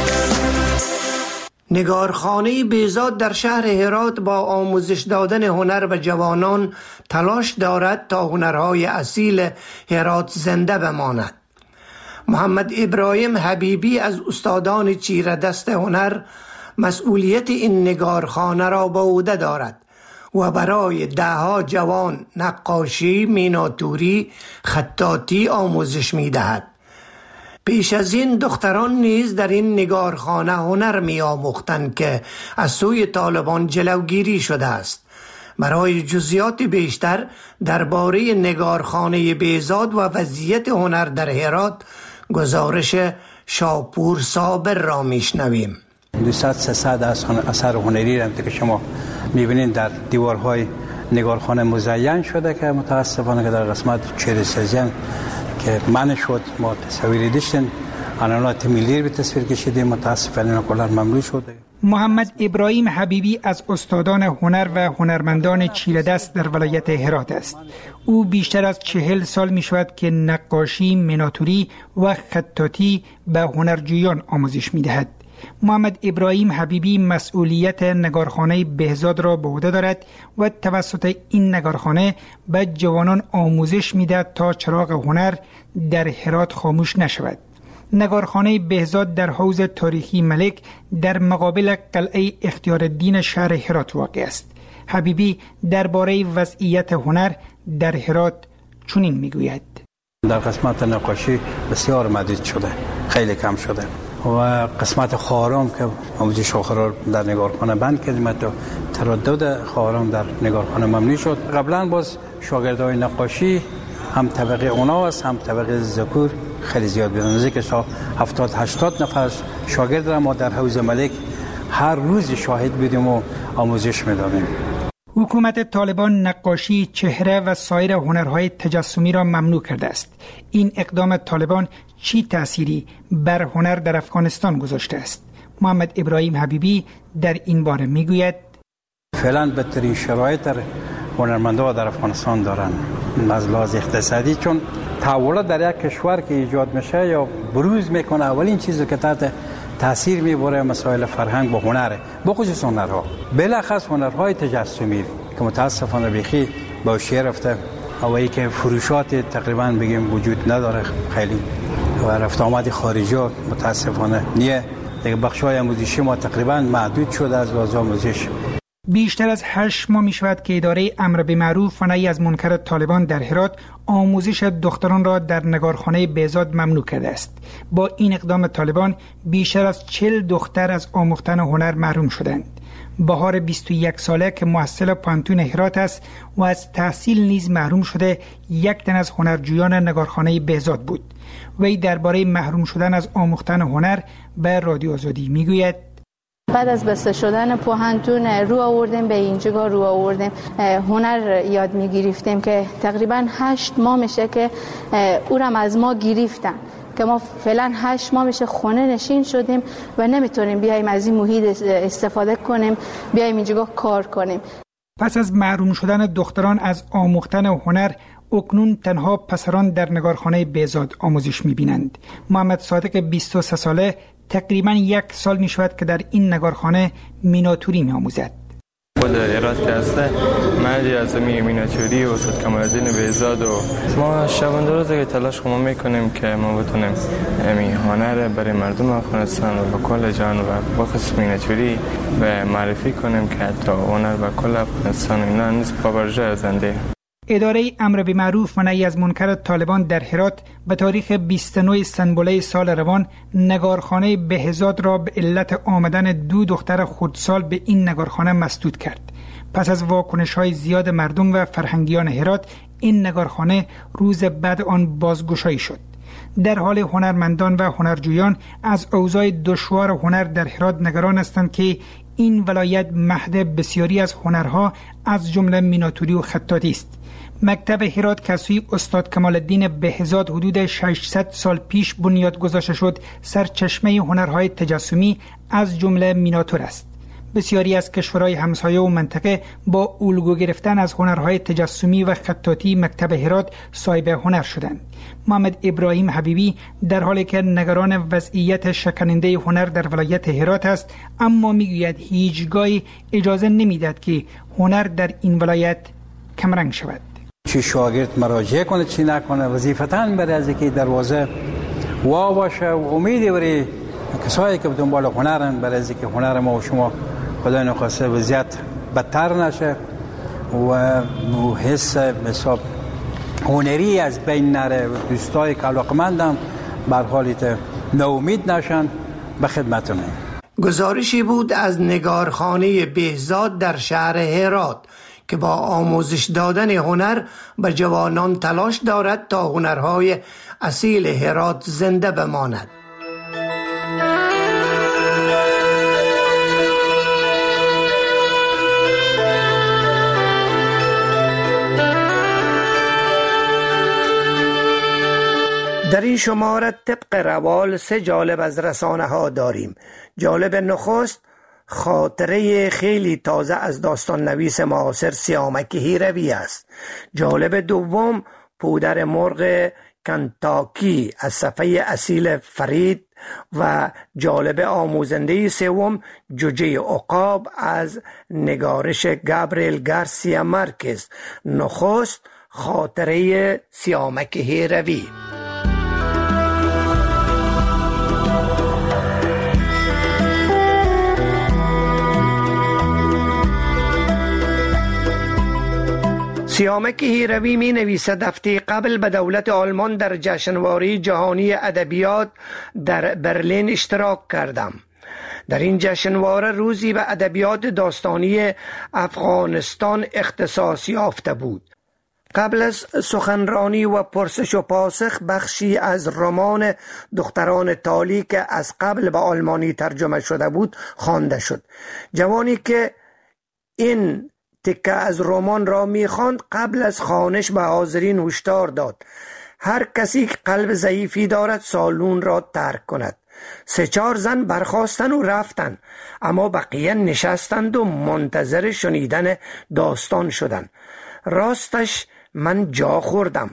نگارخانه بهزاد در شهر هرات با آموزش دادن هنر به جوانان تلاش دارد تا هنرهای اصیل هرات زنده بماند. محمد ابراهیم حبیبی از استادان چیره دست هنر مسئولیت این نگارخانه را به عهده دارد و برای دهها جوان نقاشی، میناتوری، خطاطی آموزش می دهد. پیش از این دختران نیز در این نگارخانه هنر می آموختند که از سوی طالبان جلوگیری شده است. برای جزئیات بیشتر درباره نگارخانه بهزاد و وضعیت هنر در هرات گزارش شاپور صابر را میشنویم. دویست سیصد اثر هنری را که شما میبینید در دیوارهای نگارخانه مزین شده که متاسفانه که در قسمت چهره سازی که منع شد ما تصویری داشتیم، عنوانات ملی به تصویر کشیدیم، متاسفانه کلا ممنوع شده. محمد ابراهیم حبیبی از استادان هنر و هنرمندان چیره دست در ولایت هرات است. او بیشتر از چهل سال می شود که نقاشی، میناتوری و خطاطی به هنرجویان آموزش می دهد. محمد ابراهیم حبیبی مسئولیت نگارخانه بهزاد را به عهده دارد و توسط این نگارخانه به جوانان آموزش می دهد تا چراغ هنر در هرات خاموش نشود. نگارخانه بهزاد در حوض تاریخی ملک در مقابل قلعه اختیارالدین شهر هرات واقع است. حبیبی درباره وضعیت هنر در هرات چنین میگوید: در قسمت نقاشی بسیار مدید شده، خیلی کم شده و قسمت خواهرام که آموزش آخر در نگارخانه بند کردیم، تو تردد خواهرام در نگارخانه ممنوع شد. قبلا باز شاگردای نقاشی هم طبقه اونا است هم طبقه ذکور خیلی زیاد بودن، نزدیک تا هفتاد هشتاد نفر شاگرد را ما در حوض ملک هر روز شاهد بودیم و آموزش میدادیم. حکومت طالبان نقاشی، چهره و سایر هنرهای تجسمی را ممنوع کرده است. این اقدام طالبان چی تأثیری بر هنر در افغانستان گذاشته است؟ محمد ابراهیم حبیبی در این باره میگوید: فعلا بدترین شرایط در هنرمندان در افغانستان دارن از لحاظ اقتصادی، چون تحولات در یک کشور که ایجاد میشه یا بروز میکنه، اولین چیزی که تحت تاثیر میبره مسائل فرهنگ و هنره، بخصوص هنرها، بلخص هنرهای تجسمی که متاسفانه بیخی با شیر رفته و ای که فروشات تقریبا بگیم وجود نداره خیلی و رفت آمد خارجی متاسفانه نیه. دیگه بخشای آموزشی ما تقریبا محدود شده از لحاظ آموزش. بیشتر از هشت ماه می شود که اداره امر به معروف و نهی از منکر طالبان در هرات آموزش دختران را در نگارخانه بهزاد ممنوع کرده است. با این اقدام طالبان بیشتر از چهل دختر از آموختن هنر محروم شدند. بهار بیست و یک ساله که محصل پانتون هرات است و از تحصیل نیز محروم شده، یک تن از هنرجویان نگارخانه بهزاد بود. وی درباره محروم شدن از آموختن هنر به رادیو آزادی میگوید: بعد از بسته شدن پوهنتون رو آوردیم به اینجا رو آوردیم هنر یاد میگرفتیم که تقریبا هشت ماه میشه که او را از ما گرفتن که ما فعلا هشت ماه میشه خونه نشین شدیم و نمیتونیم بیایم از این محیط استفاده کنیم، بیایم اینجا کار کنیم. پس از محروم شدن دختران از آموختن هنر، اکنون تنها پسران در نگارخانه بهزاد آموزش میبینند. محمد صادق بیست و سه ساله تقریبا یک سال می شود که در این نگارخانه میناتوری می آموزد. خود ایراد که هسته مردی از می میناتوری و استاد کمال‌الدین بهزاد و ما شبانه روز که تلاش خودمون میکنیم که ما بتونیم امی هنر برای مردم افغانستان و کل جهان و بخصوص میناتوری به معرفی کنیم که حتی هنر به کل افغانستان اینا نیز پابرجا زنده. اداره امر به معروف و نهی از منکر طالبان در هرات به تاریخ بیست و نه سنبله سال روان نگارخانه بهزاد را به علت آمدن دو دختر خردسال به این نگارخانه مسدود کرد. پس از واکنش‌های زیاد مردم و فرهنگیان هرات، این نگارخانه روز بعد آن بازگشایی شد. در حال هنرمندان و هنرجویان از اوضاع دشوار هنر در هرات نگران هستند که این ولایت مهد بسیاری از هنرها از جمله میناتوری و خطاطی است. مکتب هرات که سوی استاد کمال‌الدین بهزاد حدود ششصد سال پیش بنیاد گذاشته شد، سرچشمه هنرهای تجسمی از جمله میناتور است. بسیاری از کشورهای همسایه و منطقه با الگو گرفتن از هنرهای تجسمی و خطاطی مکتب هرات صاحب هنر شدند. محمد ابراهیم حبیبی در حالی که نگران وضعیت شکننده هنر در ولایت هرات است، اما میگوید هیچگاه اجازه نمیدهد که هنر در این ولایت کمرنگ شود. چی شاگرد مراجعه کنه چی نکنه، وظیفتاً برای از اینکه دروازه وا باشه و امیدی برای کسایی که دنبال هنرن، برای از اینکه هنر ما و شما خدای نخواسته وضعیت بدتر نشه و حس حساب هنری از بین نره، دوستای که علاقمندم بر حالیت ناامید نشن. به خدمتونه. گزارشی بود از نگارخانه بهزاد در شهر هرات که با آموزش دادن هنر به جوانان تلاش دارد تا هنرهای اصیل هرات زنده بماند. در این شماره طبق روال سه جالب از رسانه ها داریم. جالب نخست خاطره خیلی تازه از داستان نویس معاصر سیامک هیروی است. جالب دوم پودر مرغ کنتاکی از صفحه اصیل فرید و جالب آموزنده سوم جوجه عقاب از نگارش گابریل گارسیا مارکز. نخست خاطره سیامک هیروی. سیامک هیروی می نویسد هفته قبل به دولت آلمان در جشنواره جهانی ادبیات در برلین اشتراک کردم. در این جشنواره روزی به ادبیات داستانی افغانستان اختصاص یافته بود. قبل از سخنرانی و پرسش و پاسخ بخشی از رمان دختران تالی که از قبل به آلمانی ترجمه شده بود خوانده شد. جوانی که این تکه از رمان را می‌خواند قبل از خوانش به حاضرین هشدار داد: هر کسی که قلب ضعیفی دارد سالون را ترک کند. سه چهار زن برخاستن و رفتن، اما بقیه نشستند و منتظر شنیدن داستان شدند. راستش من جا خوردم.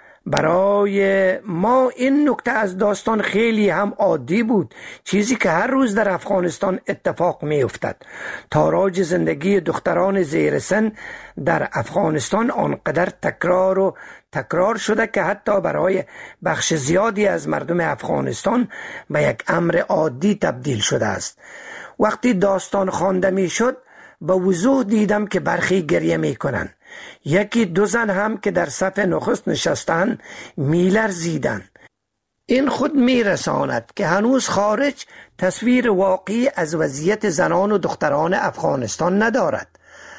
برای ما این نکته از داستان خیلی هم عادی بود، چیزی که هر روز در افغانستان اتفاق می افتد. تاراج زندگی دختران زیر سن در افغانستان آنقدر تکرار و تکرار شده که حتی برای بخش زیادی از مردم افغانستان به یک امر عادی تبدیل شده است. وقتی داستان خوانده می شد به وضوح دیدم که برخی گریه می کنند. یکی دو زن هم که در صف نخست نشستن میلرزیدند. این خود میرساند که هنوز خارج تصویر واقعی از وضعیت زنان و دختران افغانستان ندارد.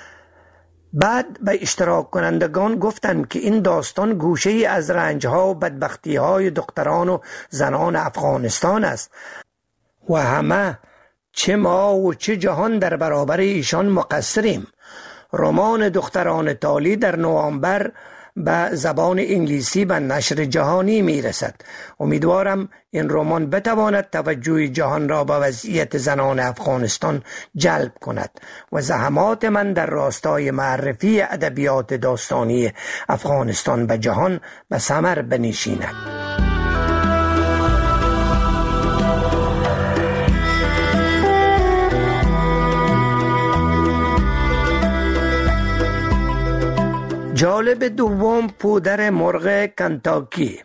بعد به اشتراک کنندگان گفتند که این داستان گوشه ای از رنجها و بدبختی های دختران و زنان افغانستان است و همه، چه ما و چه جهان، در برابر ایشان مقصریم. رمان دختران تالی در نوامبر به زبان انگلیسی به نشر جهانی می رسد. امیدوارم این رمان بتواند توجه جهان را به وضعیت زنان افغانستان جلب کند و زحمات من در راستای معرفی ادبیات داستانی افغانستان به جهان به ثمر بنشیند. جالب دوم، پودر مرغ کنتاکی.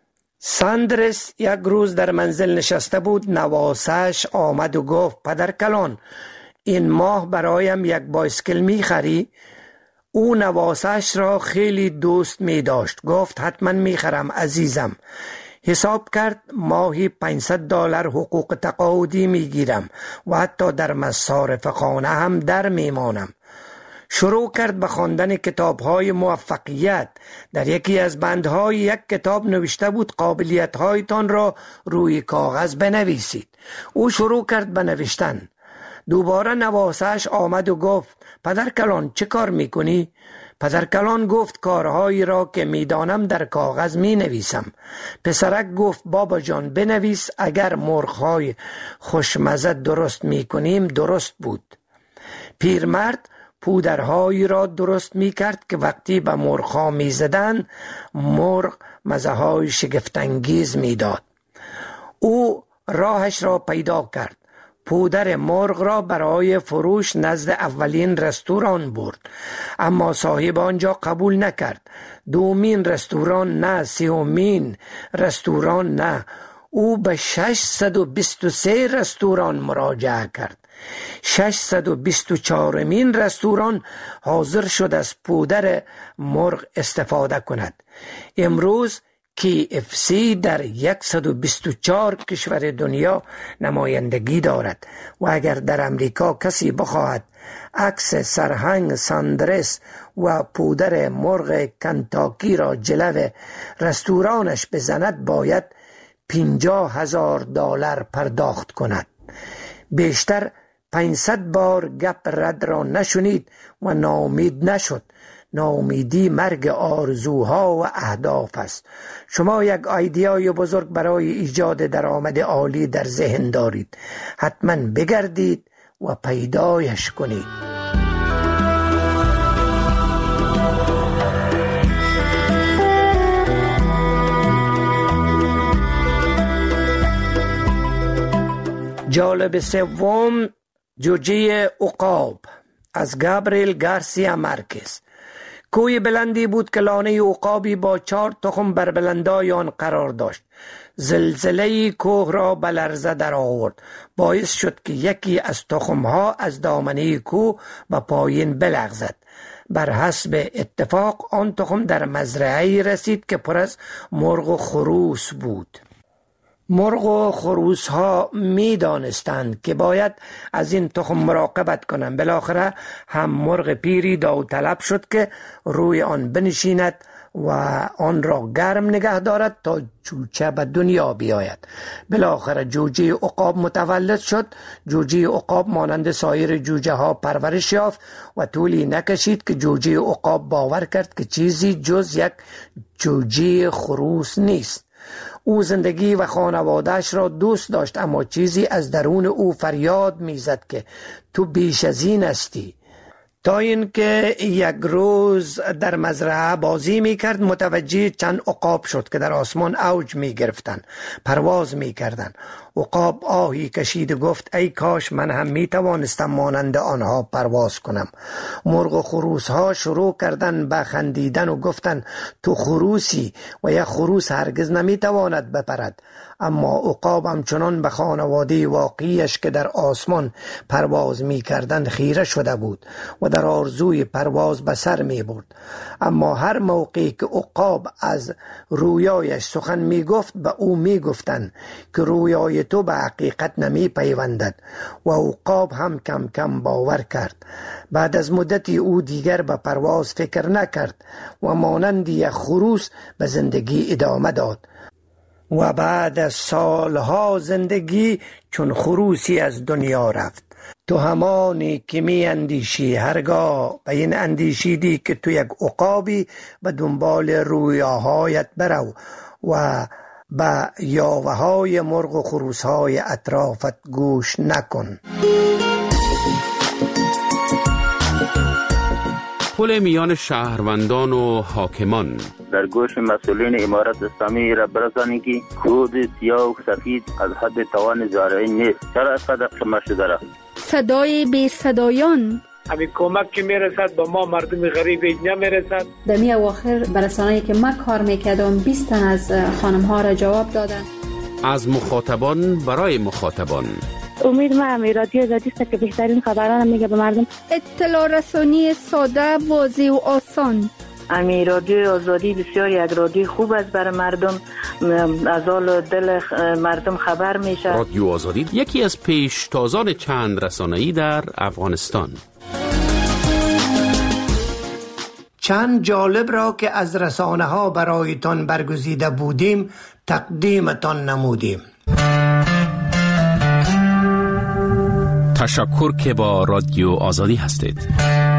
ساندرس یک روز در منزل نشسته بود. نواسش آمد و گفت: پدر کلان، این ماه برایم یک بایسکل می خری؟ او نواسش را خیلی دوست می داشت. گفت: حتما می خرم عزیزم. حساب کرد ماهی پانصد دلار حقوق تقاعدی می گیرم و حتی در مصارف خانه هم در می مانم. شروع کرد به خواندن کتاب‌های موفقیت. در یکی از بندهای یک کتاب نوشته بود: قابلیت‌هایتان را روی کاغذ بنویسید. او شروع کرد به نوشتن. دوباره نواسش آمد و گفت: پدر کلان چه کار میکنی؟ پدر کلان گفت: کارهایی را که میدانم در کاغذ می نویسم. پسرک گفت: بابا جان بنویس، اگر مرغ‌های خوشمزه درست میکنیم درست بود. پیرمرد پودرهایی را درست می کرد که وقتی به مرغ‌ها می زدن مرغ مزه های شگفت‌انگیز می داد. او راهش را پیدا کرد. پودر مرغ را برای فروش نزد اولین رستوران برد، اما صاحب آنجا قبول نکرد. دومین رستوران نه، سومین رستوران نه. او به ششصد و بیست و سه رستوران مراجعه کرد. ششصد و بیست و چهارمین رستوران حاضر شد از پودر مرغ استفاده کند. امروز کی اف سی در صد و بیست و چهار کشور دنیا نمایندگی دارد و اگر در امریکا کسی بخواهد عکس سرهنگ ساندرس و پودر مرغ کنتاکی را جلو رستورانش بزند باید پنجاه هزار دلار پرداخت کند. بیشتر پانصد بار گپ رد را نشنید و ناامید نشد. ناامیدی مرگ آرزوها و اهداف است. شما یک ایده‌ای بزرگ برای ایجاد درآمد عالی در ذهن دارید. حتما بگردید و پیدایش کنید. جالب سوم، جوجه عقاب از گابریل گارسیا مارکز. کوی بلندی بود که لانه عقابی با چهار تخم بر بلندای آن قرار داشت. زلزله کوه را به لرزه در آورد. باعث شد که یکی از تخمها از دامنه کوه به پایین بلغزد. بر حسب اتفاق آن تخم در مزرعه‌ای رسید که پر از مرغ و خروس بود. مرغ و خروس ها می دانستند که باید از این تخم مراقبت کنند. بالاخره هم مرغ پیری داوطلب شد که روی آن بنشیند و آن را گرم نگه دارد تا جوجه به دنیا بیاید. بالاخره جوجه عقاب متولد شد. جوجه عقاب مانند سایر جوجه ها پرورش یافت و طولی نکشید که جوجه عقاب باور کرد که چیزی جز یک جوجه خروس نیست. او زندگی و خانوادهش را دوست داشت، اما چیزی از درون او فریاد میزد که تو بیش از این هستی. تا اینکه یک روز در مزرعه بازی میکرد متوجه چند عقاب شد که در آسمان اوج میگرفتند، پرواز میکردند. عقاب آهی کشید و گفت ای کاش من هم میتوانستم مانند آنها پرواز کنم. مرغ و خروس ها شروع کردن به خندیدن و گفتند تو خروسی و یک خروس هرگز نمیتواند بپرد. اما عقاب همچنان به خانواده واقعیش که در آسمان پرواز میکردند خیره شده بود و در آرزوی پرواز به سر می برد. اما هر موقعی که عقاب از رویایش سخن می گفت به او می گفتند که رویای تو به حقیقت نمی پیوندد و عقاب هم کم کم باور کرد. بعد از مدتی او دیگر به پرواز فکر نکرد و مانند یک خروس به زندگی ادامه داد و بعد از سالها زندگی چون خروسی از دنیا رفت. تو همانی که می اندیشی هرگاه به این اندیشیدی که تو یک عقابی به دنبال رویاهایت برو و به یاوه های مرغ و خروس های اطرافت گوش نکن. پل میان شهروندان و حاکمان در گوش مسئولین امارت اسلامی را برسانید که کود سیاه و سفید از حد توان زارعی نیست. چرا از قدر شما شده را؟ صدای بی صدایان همین کمک که میرسد به ما مردم غریب نمیرسد. در می اواخر برسانه‌ای که من کار میکردم بیست تن از خانم ها را جواب دادن. از مخاطبان برای مخاطبان امید ما رادیو آزادی است که بهترین خبران میگه به مردم. اطلاع رسانی ساده، واضح و آسان. امی رادیو آزادی بسیار یک رادیو خوب است برای مردم، از حال دل مردم خبر میشه. رادیو آزادی یکی از پیشتازان چند رسانه‌ای در افغانستان. چند جالب را که از رسانه ها برایتان برگزیده بودیم تقدیمتان نمودیم. تشکر که با رادیو آزادی هستید.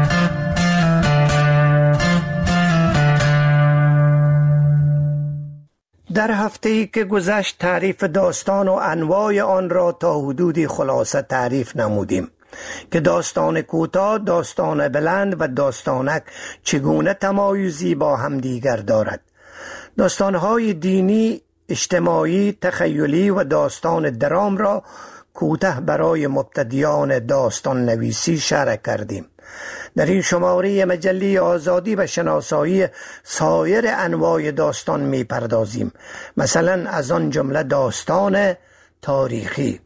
در هفته‌ای که گذشت تعریف داستان و انواع آن را تا حدودی خلاصه تعریف نمودیم که داستان کوتاه، داستان بلند و داستانک چگونه تمایزی با هم دیگر دارد. داستانهای دینی، اجتماعی، تخیلی و داستان درام را کوتاه برای مبتدیان داستان نویسی شرح کردیم. در این شماره مجله آزادی به شناسایی سایر انواع داستان می پردازیم. مثلا از آن جمله داستان تاریخی.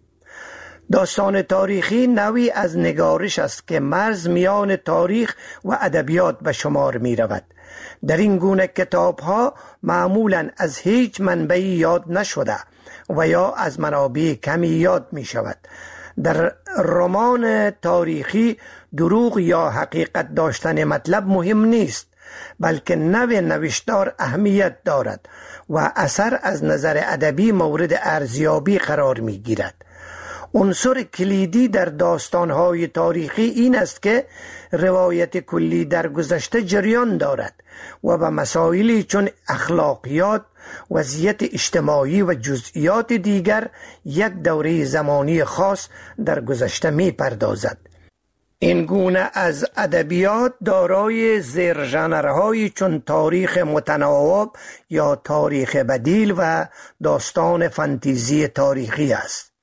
داستان تاریخی نوعی از نگارش است که مرز میان تاریخ و ادبیات به شمار می رود. در این گونه کتاب ها معمولا از هیچ منبعی یاد نشده و یا از منابع کمی یاد می شود. در رمان تاریخی دروغ یا حقیقت داشتن مطلب مهم نیست، بلکه نوع نوشتار اهمیت دارد و اثر از نظر ادبی مورد ارزیابی قرار می گیرد. عنصر کلیدی در داستان‌های تاریخی این است که روایت کلی در گذشته جریان دارد و به مسائلی چون اخلاقیات، وضعیت اجتماعی و جزئیات دیگر یک دوره زمانی خاص در گذشته می پردازد. این گونه از ادبیات دارای زیر ژانرهایی چون تاریخ متناوب یا تاریخ بدیل و داستان فانتزی تاریخی است.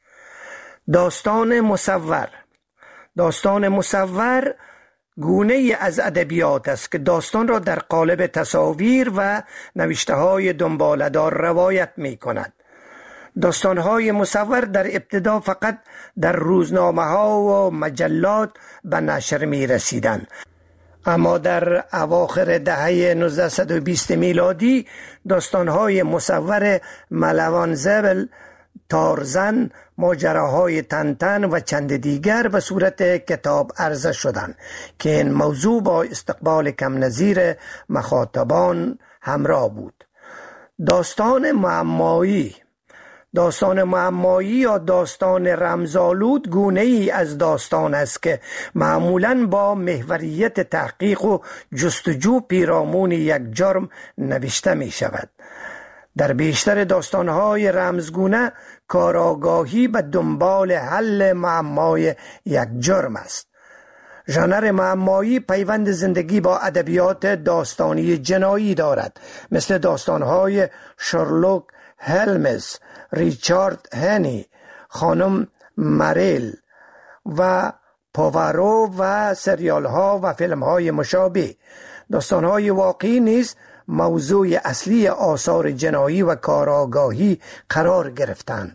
داستان مصور. داستان مصور گونه ای از ادبیات است که داستان را در قالب تصاویر و نوشته های دنباله‌دار روایت می کند. داستان های مصور در ابتدا فقط در روزنامه ها و مجلات به نشر می رسیدند، اما در اواخر دهه نوزده و بیست میلادی داستان‌های مصور ملوان زبل، تارزن، ماجراهای تنتن و چند دیگر به صورت کتاب عرضه شدند که این موضوع با استقبال کم نظیر مخاطبان همراه بود. داستان معمایی داستان معمایی یا داستان رمزآلود گونه ای از داستان است که معمولاً با محوریت تحقیق و جستجو پیرامون یک جرم نوشته می شود. در بیشتر داستان‌های رمزگونه کارآگاهی به دنبال حل معمای یک جرم است. ژانر معمایی پیوند زندگی با ادبیات داستانی جنایی دارد، مثل داستان‌های شرلوک هلمز، ریچارد هنی، خانم مریل و پاورو و سریال ها و فیلم های مشابه. داستان های واقعی نیز موضوع اصلی آثار جنایی و کارآگاهی قرار گرفتند.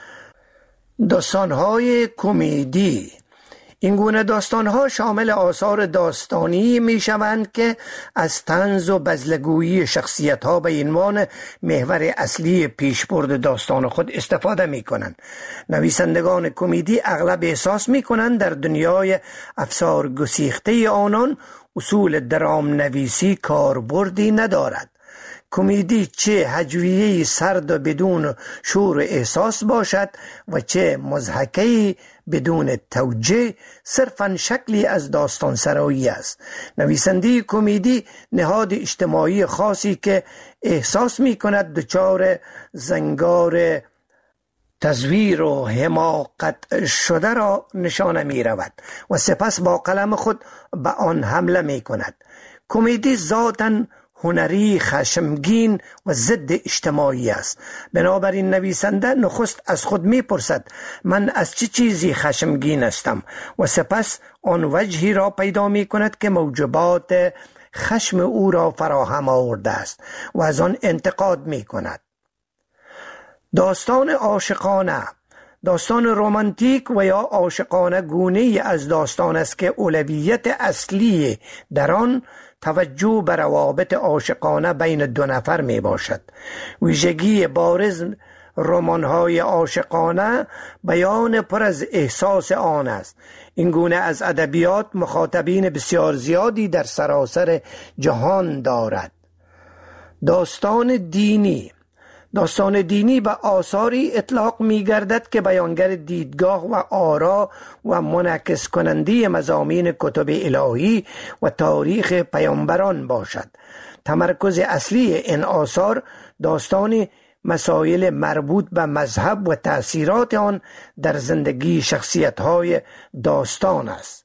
داستان های کمدی این گونه داستان‌ها شامل آثار داستانی می‌شوند که از طنز و بزلگویی شخصیت‌ها به عنوان محور اصلی پیشبرد داستان خود استفاده می‌کنند. نویسندگان کمدی اغلب احساس می‌کنند در دنیای افسار گسیخته آنان اصول درام نویسی کاربردی ندارد. کمدی چه هجویه‌ای سرد و بدون شور و احساس باشد و چه مضحکه‌ای بدون توجیه، صرفاً شکلی از داستان سرایی است. نویسنده کمدی نهاد اجتماعی خاصی که احساس می کند دچار زنگار تزویر و حماقت شده را نشانه می رود و سپس با قلم خود به آن حمله می کند. کمدی ذاتاً هنری، خشمگین و ضد اجتماعی است. بنابراین نویسنده نخست از خود میپرسد من از چه چی چیزی خشمگین هستم و سپس آن وجهی را پیدا می کند که موجبات خشم او را فراهم آورده است و از آن انتقاد می کند. داستان عاشقانه داستان رمانتیک و یا عاشقانه گونه از داستان است که اولویت اصلی در آن توجه به روابط عاشقانه بین دو نفر می باشد. ویژگی بارز رمان‌های عاشقانه بیان پر از احساس آن است. این گونه از ادبیات مخاطبین بسیار زیادی در سراسر جهان دارد. داستان دینی داستان دینی به آثاری اطلاق می گردد که بیانگر دیدگاه و آرا و منعکس کننده مضامین کتب الهی و تاریخ پیامبران باشد. تمرکز اصلی این آثار داستان مسائل مربوط به مذهب و تأثیرات آن در زندگی شخصیت‌های داستان است.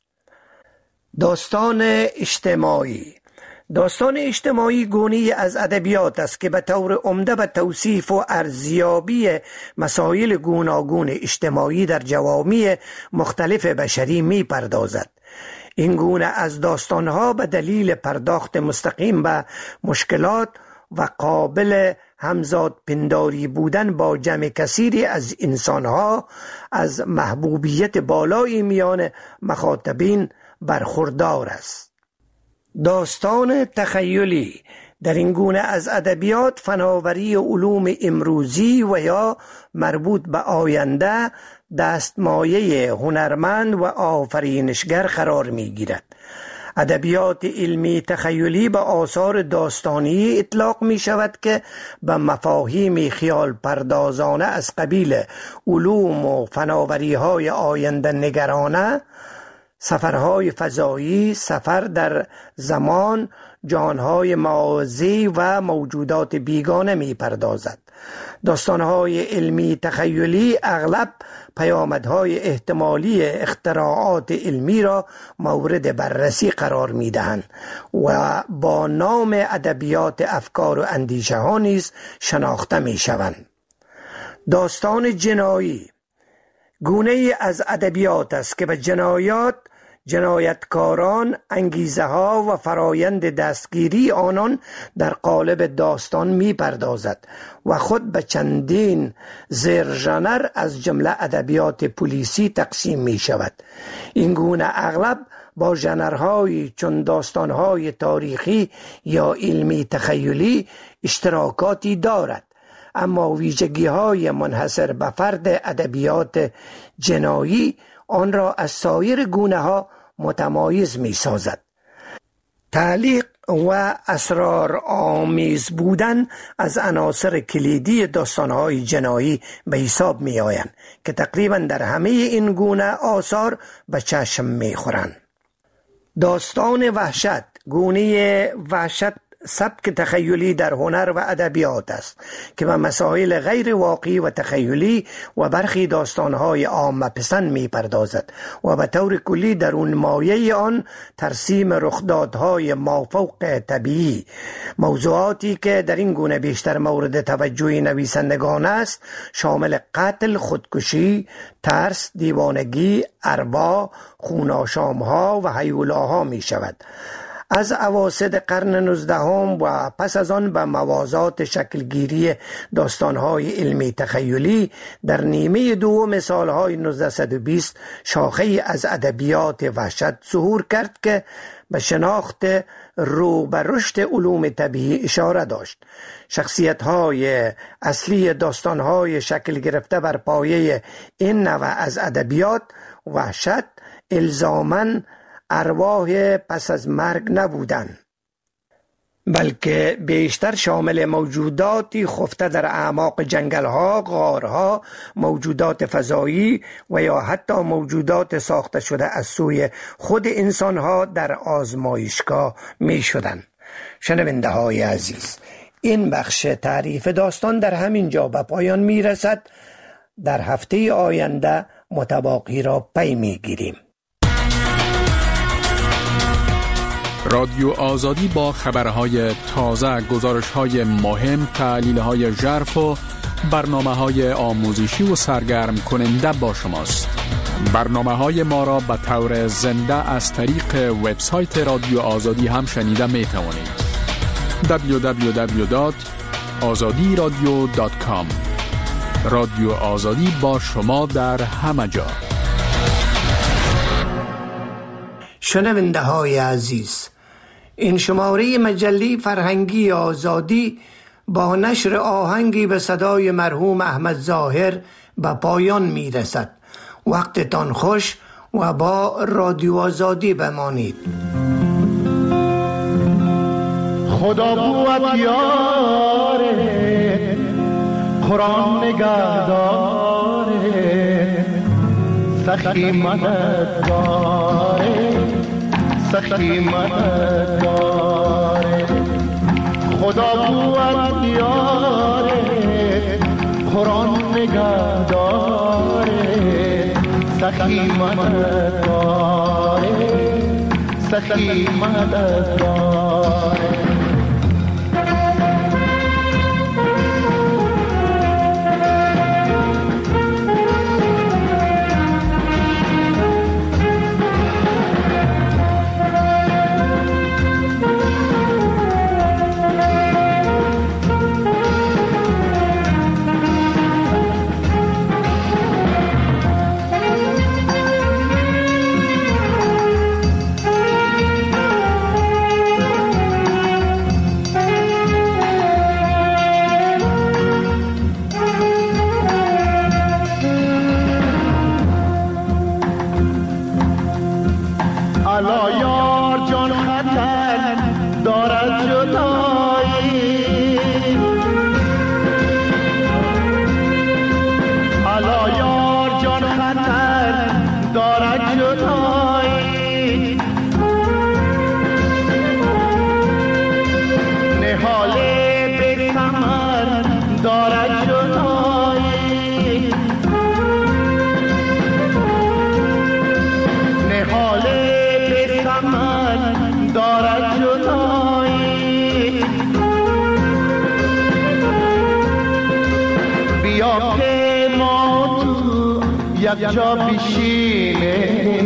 داستان اجتماعی داستان اجتماعی گونه‌ای از ادبیات است که به طور عمده به توصیف و ارزیابی مسائل گوناگون اجتماعی در جوامع مختلف بشری می پردازد. این گونه از داستانها به دلیل پرداخت مستقیم به مشکلات و قابل همزاد پنداری بودن با جمع کثیری از انسانها از محبوبیت بالای میان مخاطبین برخوردار است. داستان تخیلی در این گونه از ادبیات فناوری علوم امروزی و یا مربوط به آینده دستمایه هنرمند و آفرینشگر قرار می گیرد. ادبیات علمی تخیلی به آثار داستانی اطلاق می شود که به مفاهیم خیال پردازانه از قبیل علوم و فناوری های آینده نگرانه، سفرهای فضایی، سفر در زمان، جانهای موازی و موجودات بیگانه می پردازد. داستانهای علمی تخیلی اغلب پیامدهای احتمالی اختراعات علمی را مورد بررسی قرار می دهند و با نام ادبیات افکار و اندیشه ها نیز شناخته می شوند. داستان جنایی گونه ای از ادبیات است که به جنایات، جنایتکاران، انگیزه ها و فرایند دستگیری آنان در قالب داستان می پردازد و خود به چندین زیر ژانر از جمله ادبیات پلیسی تقسیم می شود. این گونه اغلب با ژانرهایی چون داستانهای تاریخی یا علمی تخیلی اشتراکاتی دارد، اما ویژگی‌های منحصر به فرد ادبیات جنایی آن را از سایر گونه‌ها متمایز می‌سازد. تعلیق و اسرار آمیز بودن از عناصر کلیدی داستان‌های جنایی به حساب می‌آیند که تقریباً در همه این گونه آثار به چشم می‌خورند. داستان وحشت، گونه وحشت سبک تخیلی در هنر و ادبیات است که به مسائل غیر واقعی و تخیلی و برخی داستانهای عامه پسند می پردازد و به طور کلی در اون مایه آن ترسیم رخدادهای مافوق طبیعی. موضوعاتی که در این گونه بیشتر مورد توجه نویسندگان است شامل قتل، خودکشی، ترس، دیوانگی، ارواح، خوناشامها و هیولاها می شود. از اواسط قرن نوزدهم و پس از آن به موازات شکلگیری داستانهای علمی تخیلی در نیمه دوم سالهای نوزده و بیست شاخه‌ای از ادبیات وحشت ظهور کرد که به شناخت رو به رشد علوم طبیعی اشاره داشت. شخصیت‌های اصلی داستانهای شکل گرفته بر پایه این نوع از ادبیات وحشت الزاماً ارواح پس از مرگ نبودند، بلکه بیشتر شامل موجوداتی خفته در اعماق جنگل‌ها، غارها، موجودات فضایی و یا حتی موجودات ساخته شده از سوی خود انسان‌ها در آزمایشگاه می‌شدند. شنونده های عزیز، این بخش تعریف داستان در همین جا به پایان می‌رسد. در هفته آینده متباقی را پی می‌گیریم. رادیو آزادی با خبرهای تازه، گزارش‌های مهم، تحلیل‌های ژرف و برنامه‌های آموزشی و سرگرم کننده با شماست. برنامه‌های ما را به طور زنده از طریق وبسایت رادیو آزادی هم شنیده می‌توانید. دبلیو دبلیو دبلیو دات آزادی رادیو دات کام. رادیو آزادی با شما در همه جا. شنونده های عزیز، این شماره مجله فرهنگی آزادی با نشر آهنگی به صدای مرحوم احمد ظاهر به پایان می رسد. وقتتان خوش و با رادیو آزادی بمانید. خدا بود یاره، قرآن نگهداره، سخی مددگاره، سخی مددگاره. خدا بود یاره، قرآن نگهداره، سخی مددگاره، سخی مددگاره. یک جا بشینه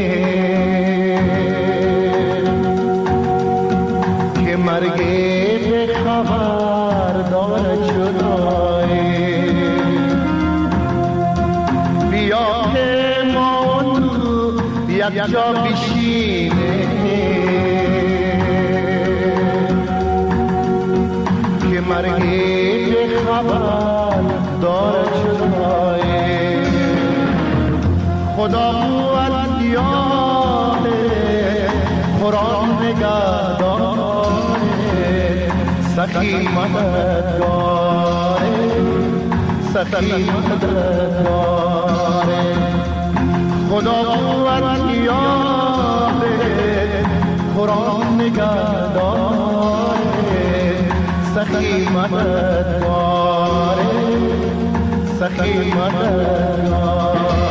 که مرگ به خبر دارد جدایی. بیا که ما تو یک جا بشینه مرگی به خبر دارد شدای خدا قوت یاد قرآن نگهداره سخی مددگاره سخی مددگاره خدا قوت یاد قرآن نگهداره سخی مددگاره سخی مددگاره